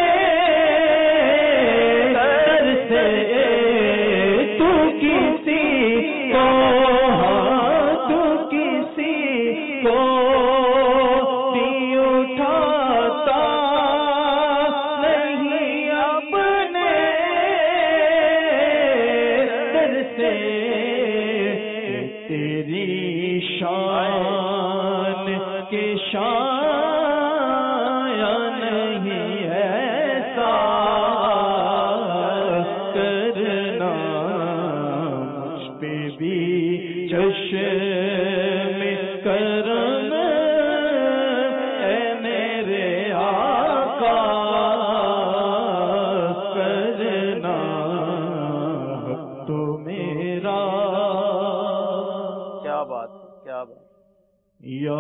در سے، تو کسی کو، تو کسی کو بھی اٹھاتا نہیں اپنے در سے، تیری شان کے شایا نہیں ایسا کرنا، مجھ پہ بھی چشم کرم اے میرے آقا کرنا، اب تو میرا، کیا بات، کیا بات، یا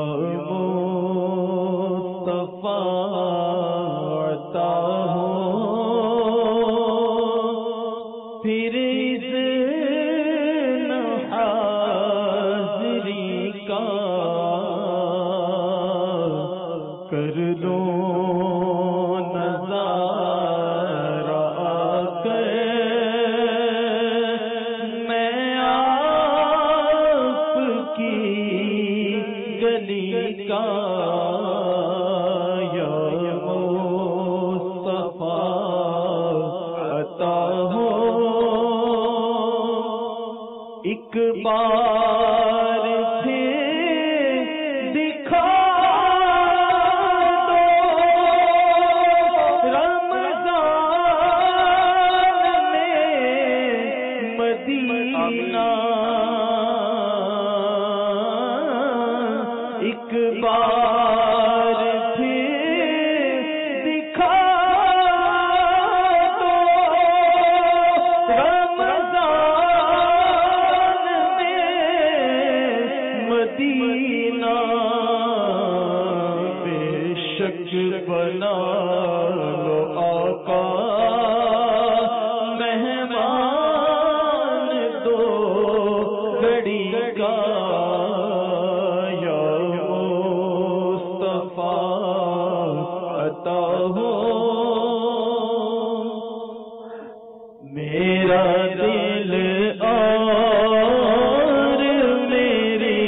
مصطفیٰ عطا ہو پھر اذن حاضری کا، کر لو نظارہ آ کر میں آپ کی گلی کا، یا مصطفیٰ عطا ہو ایک بار پھر دکھا دو رمضان میں مدینہ، ایک بار پھر دکھا دو رمضان میں مدینہ، بے شک بنا لو آقا مہمان دو گھڑی کا، یا مصطفیٰ عطا ہو میرا دل اور میری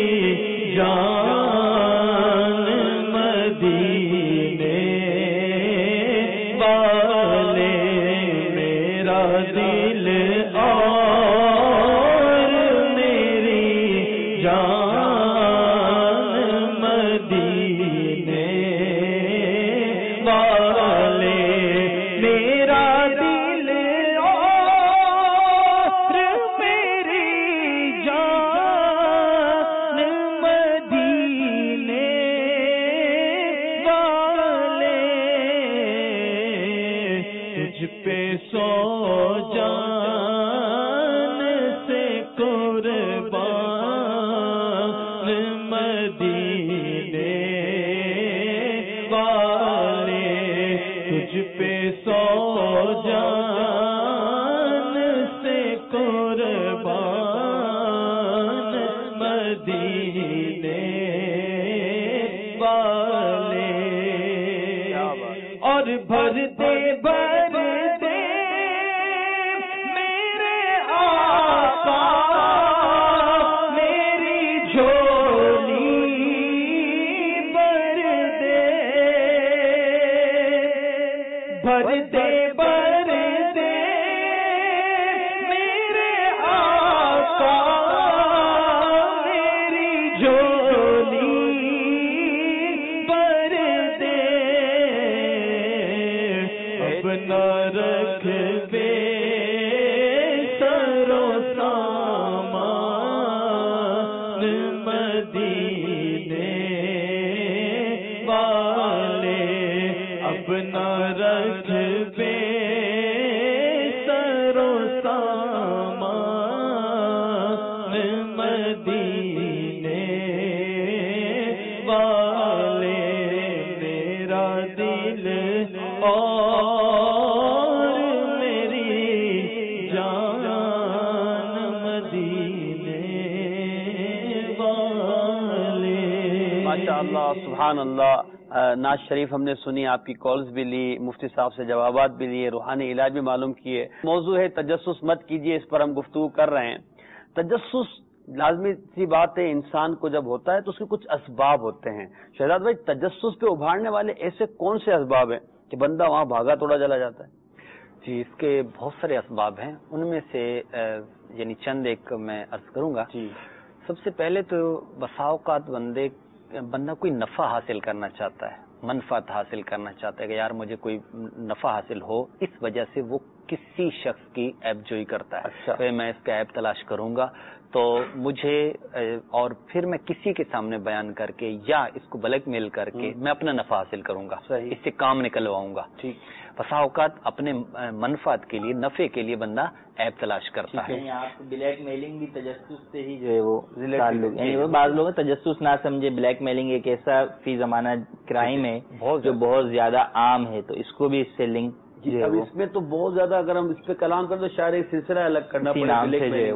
جان مدینے والے، میرا دل اور میری جان مدینے والے، میرا دل اور میری جان مدینے والے، تجھ پہ سو جان سے قربان مدینے والے، تجھ پہ سو جان سے قربان مدینے والے، اور بھر دے میرے آقا میری جھولی بھر دے، بھر دے اپنا رکھ بے سرو سامان مدینے والے اپنا رکھ بے سرو سامان مدینے والے میرا دل اور میری جان مدینے والے. ماشاءاللہ سبحان اللہ. ناز شریف ہم نے سنی، آپ کی کالز بھی لی، مفتی صاحب سے جوابات بھی لیے، روحانی علاج بھی معلوم کیے. موضوع ہے تجسس مت کیجیے، اس پر ہم گفتگو کر رہے ہیں. تجسس لازمی سی بات ہے، انسان کو جب ہوتا ہے تو اس کے کچھ اسباب ہوتے ہیں. شہزاد بھائی، تجسس پہ ابھارنے والے ایسے کون سے اسباب ہیں کہ بندہ وہاں بھاگا توڑا چلا جاتا ہے؟ جی، اس کے بہت سارے اسباب ہیں. ان میں سے یعنی چند ایک میں عرض کروں گا. جی. سب سے پہلے تو بسا اوقات بندہ کوئی نفع حاصل کرنا چاہتا ہے، منفعت حاصل کرنا چاہتا ہے کہ یار مجھے کوئی نفع حاصل ہو، اس وجہ سے وہ کسی شخص کی عیب جوئی کرتا ہے. اچھا. میں اس کا عیب تلاش کروں گا تو مجھے، اور پھر میں کسی کے سامنے بیان کر کے یا اس کو بلیک میل کر کے میں اپنا نفع حاصل کروں گا، اس سے کام نکلواؤں گا. ٹھیک. بسا اوقات اپنے منفعت کے لیے، نفع کے لیے بندہ عیب تلاش کرتا ہے. آپ بلیک میلنگ بھی تجسس سے ہی جو ہے وہ تعلق، یعنی وہ بعض لوگ تجسس نہ سمجھے. بلیک میلنگ ایک ایسا فی زمانہ کرائم ہے جو بہت زیادہ عام ہے، تو اس کو بھی اس سے لنک. اب اس میں تو بہت زیادہ اگر ہم اس پہ کلام کریں تو شاید ایک سلسلہ الگ کرنا پڑے گا.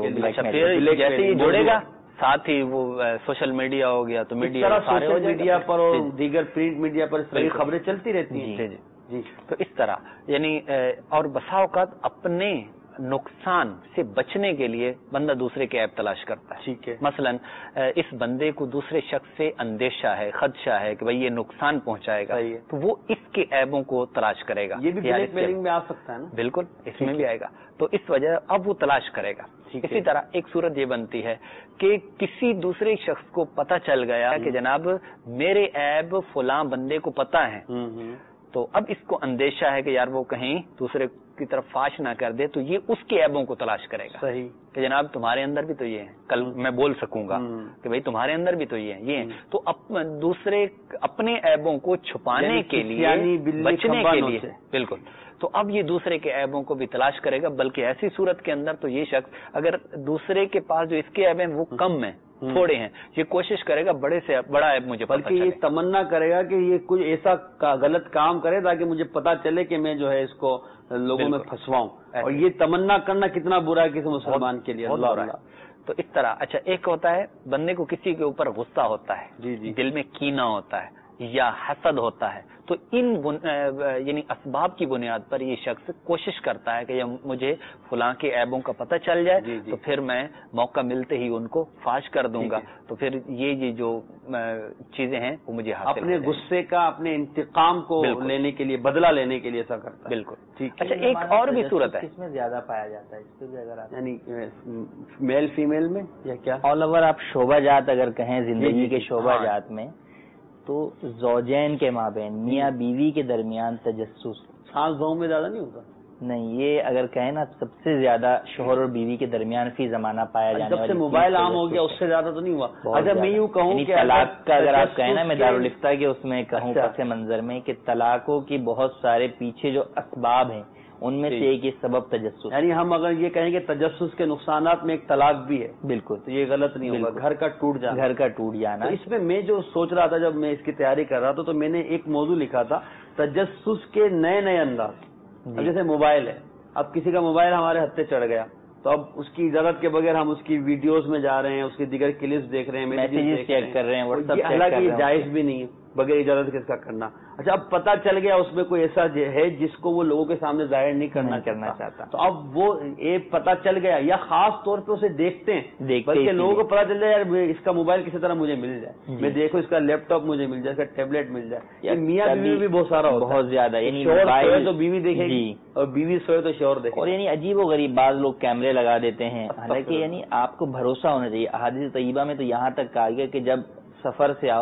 جیسے ہی جوڑے گا ساتھ ہی وہ سوشل میڈیا ہو گیا تو میڈیا سوشل میڈیا پر اور دیگر پرنٹ میڈیا پر خبریں چلتی رہتی ہیں. جی. تو اس طرح یعنی اور بسا اوقات اپنے نقصان سے بچنے کے لیے بندہ دوسرے کے عیب تلاش کرتا ہے. ٹھیک ہے. مثلا اس بندے کو دوسرے شخص سے اندیشہ ہے، خدشہ ہے کہ بھئی یہ نقصان پہنچائے گا، تو وہ اس کے عیبوں کو تلاش کرے گا. یہ بھی بلیک میلنگ میں آ سکتا ہے نا؟ بالکل، اس میں بھی آئے گا. تو اس وجہ اب وہ تلاش کرے گا. اسی طرح ایک صورت یہ بنتی ہے کہ کسی دوسرے شخص کو پتہ چل گیا کہ جناب میرے عیب فلاں بندے کو پتہ ہے، تو اب اس کو اندیشہ ہے کہ یار وہ کہیں دوسرے کی طرف فاش نہ کر دے، تو یہ اس کے عیبوں کو تلاش کرے گا. صحیح. کہ جناب تمہارے اندر بھی تو یہ ہے، کل میں بول سکوں گا کہ بھئی تمہارے اندر بھی تو یہ ہے. تو دوسرے اپنے عیبوں کو چھپانے کے لیے، بچنے کے لیے، بالکل، تو اب یہ دوسرے کے عیبوں کو بھی تلاش کرے گا. بلکہ ایسی صورت کے اندر تو یہ شخص اگر دوسرے کے پاس جو اس کے عیب ہیں وہ کم ہیں، تھوڑے ہیں، یہ کوشش کرے گا بڑے سے بڑا عیب مجھے پتہ چلے. بلکہ یہ تمنا کرے گا کہ یہ کچھ ایسا غلط کام کرے تاکہ مجھے پتا چلے کہ میں جو ہے اس کو لوگوں میں پھنسواؤں. اور یہ تمنا کرنا کتنا برا ہے کسی مسلمان کے لیے. اللہ. تو اس طرح اچھا ایک ہوتا ہے بندے کو کسی کے اوپر غصہ ہوتا ہے، دل میں کینہ ہوتا ہے یا حسد ہوتا ہے، تو ان یعنی اسباب کی بنیاد پر یہ شخص کوشش کرتا ہے کہ مجھے فلاں کے عیبوں کا پتہ چل جائے تو پھر میں موقع ملتے ہی ان کو فاش کر دوں گا. تو پھر یہ جو چیزیں ہیں وہ مجھے حاصل اپنے غصے کا، اپنے انتقام کو لینے کے لیے، بدلہ لینے کے لیے ایسا کرتا ہے. بالکل. اچھا ایک اور بھی صورت ہے، اس میں زیادہ پایا جاتا ہے، اس پہ بھی اگر آپ یعنی میل فیمیل میں یا کیا آل اوور آپ شعبہ جات اگر کہیں زندگی کے شعبہ جات میں، تو زوجین کے مابین، میاں بیوی کے درمیان تجسس سانس بہو میں زیادہ نہیں ہوتا؟ نہیں، یہ اگر کہیں نا سب سے زیادہ شوہر اور بیوی کے درمیان فی زمانہ پایا جانے جب سے موبائل عام ہو گیا اس سے زیادہ تو نہیں ہوا. اچھا میں یوں کہوں کہ طلاق کا اگر آپ کہیں نا، میں دارالفتہ کے اس میں کہوں پس منظر میں کہ طلاقوں کی بہت سارے پیچھے جو اسباب ہیں ان میں سے ایک یہ سبب تجسس. یعنی ہم اگر یہ کہیں کہ تجسس کے نقصانات میں ایک طلاق بھی ہے. بالکل. تو یہ غلط نہیں ہوگا، گھر کا ٹوٹ جانا. اس میں جو سوچ رہا تھا جب میں اس کی تیاری کر رہا تھا تو میں نے ایک موضوع لکھا تھا، تجسس کے نئے انداز. جیسے موبائل ہے، اب کسی کا موبائل ہمارے ہتھے چڑھ گیا تو اب اس کی اجازت کے بغیر ہم اس کی ویڈیوز میں جا رہے ہیں، اس کی دیگر کلپس دیکھ رہے ہیں، میسیجز چیک کر رہے ہیں، واٹس ایپ حالانکہ یہ جائز بھی نہیں ہے بغیر اجازت کے اس کا کرنا. اچھا اب پتہ چل گیا اس میں کوئی ایسا ہے جس کو وہ لوگوں کے سامنے ظاہر نہیں کرنا چاہتا، تو اب وہ پتہ چل گیا یا خاص طور پہ اسے دیکھتے ہیں بلکہ لوگوں کو پتہ چل جائے یار اس کا موبائل کسی طرح مجھے مل جائے، میں دیکھوں اس کا لیپ ٹاپ مجھے مل جائے، اس کا ٹیبلٹ مل جائے. یا میاں بیوی بھی بہت سارا ہوتا ہے، بہت زیادہ. یعنی شوہر تو بیوی دیکھے گی اور بیوی سوئے تو شوہر دیکھے. اور یعنی عجیب و غریب بعض لوگ کیمرے لگا دیتے ہیں، حالانکہ یعنی آپ کو بھروسہ ہونا چاہیے. احادیث طیبہ میں تو یہاں تک کہا گیا کہ جب سفر سے آؤ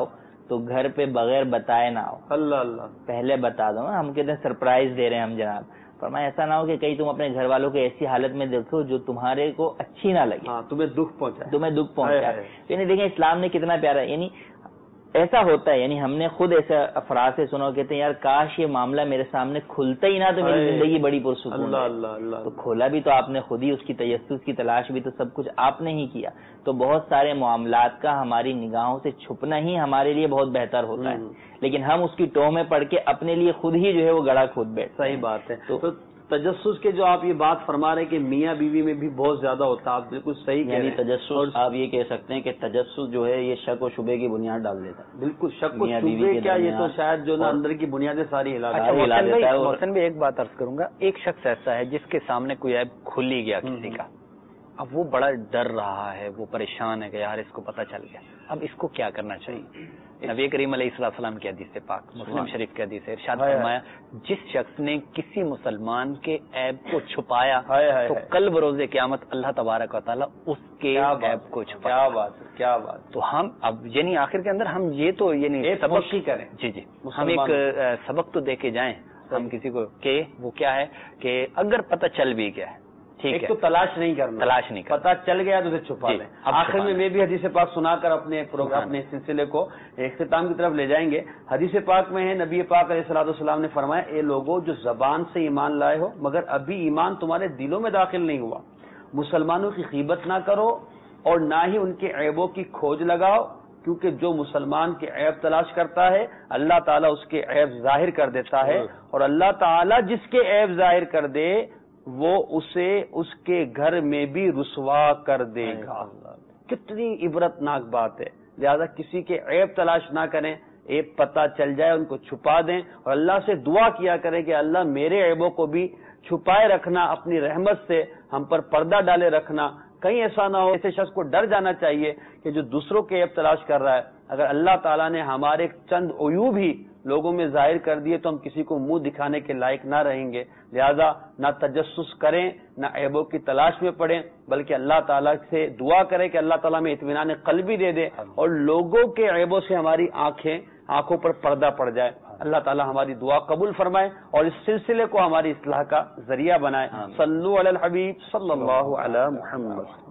تو گھر پہ بغیر بتائے نہ ہو. اللہ اللہ, پہلے بتا دو. ہم کہتے ہیں سرپرائز دے رہے ہیں ہم جناب, فرمایا ایسا نہ ہو کہ کہیں تم اپنے گھر والوں کو ایسی حالت میں دیکھو جو تمہارے کو اچھی نہ لگے, تمہیں دکھ پہنچا. یعنی دیکھیں اسلام نے کتنا پیارا, یعنی ایسا ہوتا ہے, یعنی ہم نے خود ایسے افراد سے سنا, کہتے ہیں یار کاش یہ معاملہ میرے سامنے کھلتا ہی نہ تو میری زندگی بڑی پرسکون ہے. تو کھولا بھی تو آپ نے خود ہی, اس کی تجسس کی تلاش بھی تو سب کچھ آپ نے ہی کیا. تو بہت سارے معاملات کا ہماری نگاہوں سے چھپنا ہی ہمارے لیے بہت بہتر ہوتا ہے, لیکن ہم اس کی ٹوہ میں پڑ کے اپنے لیے خود ہی جو ہے وہ گڑھا کھود بیٹھ. صحیح بات ہے. تو تجسس کے جو آپ یہ بات فرما رہے ہیں کہ میاں بیوی میں بھی بہت زیادہ ہوتا ہے, آپ بالکل صحیح کہہ رہے ہیں. تجسس آپ یہ کہہ سکتے ہیں کہ تجسس جو ہے یہ شک و شبے کی بنیاد ڈال دیتا ہے. بالکل شک و شبے کیا, یہ تو شاید جو نا اندر کی بنیادیں ساری ہلا دیتا ہے. محسن بھی ایک بات عرض کروں گا, ایک شخص ایسا ہے جس کے سامنے کوئی عیب کھل ہی گیا کسی کا, اب وہ بڑا ڈر رہا ہے, وہ پریشان ہے کہ یار اس کو پتہ چل گیا, اب اس کو کیا کرنا چاہیے. نبی کریم علیہ السلام کی حدیث پاک, مسلم شریف کی حدیث ہے, ارشاد فرمایا جس شخص نے کسی مسلمان کے عیب کو چھپایا تو کل بروز قیامت اللہ تبارک و تعالیٰ اس کے عیب کو چھپائے. کیا بات. تو ہم اب یعنی آخر کے اندر ہم یہ تو یعنی سبق ہی کریں. جی ہم ایک سبق تو دے کے جائیں ہم کسی کو, کہ وہ کیا ہے کہ اگر پتہ چل بھی گیا ہے ایک تو تلاش نہیں کرنا, پتہ چل گیا تو اسے چھپا لیں. آخر میں بھی حدیث پاک سنا کر اپنے پروگرام اپنے سلسلے کو اختتام کی طرف لے جائیں گے. حدیث پاک میں ہے, نبی پاک علیہ الصلوۃ والسلام نے فرمایا, اے لوگوں جو زبان سے ایمان لائے ہو مگر ابھی ایمان تمہارے دلوں میں داخل نہیں ہوا, مسلمانوں کی غیبت نہ کرو اور نہ ہی ان کے عیبوں کی کھوج لگاؤ, کیونکہ جو مسلمان کے عیب تلاش کرتا ہے اللہ تعالیٰ اس کے عیب ظاہر کر دیتا ہے, اور اللہ تعالیٰ جس کے عیب ظاہر کر دے وہ اسے اس کے گھر میں بھی رسوا کر دے گا. کتنی عبرت ناک بات ہے. لہذا کسی کے عیب تلاش نہ کریں, عیب پتہ چل جائے ان کو چھپا دیں, اور اللہ سے دعا کیا کریں کہ اللہ میرے عیبوں کو بھی چھپائے رکھنا, اپنی رحمت سے ہم پر پردہ ڈالے رکھنا. کہیں ایسا نہ ہو, ایسے شخص کو ڈر جانا چاہیے کہ جو دوسروں کے عیب تلاش کر رہا ہے, اگر اللہ تعالیٰ نے ہمارے چند عیوب ہی لوگوں میں ظاہر کر دیے تو ہم کسی کو منہ دکھانے کے لائق نہ رہیں گے. لہذا نہ تجسس کریں, نہ عیبوں کی تلاش میں پڑیں, بلکہ اللہ تعالیٰ سے دعا کریں کہ اللہ تعالیٰ میں اطمینان قلبی دے دے اور لوگوں کے عیبوں سے ہماری آنکھوں پر پردہ پڑ جائے. اللہ تعالیٰ ہماری دعا قبول فرمائے اور اس سلسلے کو ہماری اصلاح کا ذریعہ بنائے. صلو علی الحبیب صلی اللہ علی محمد.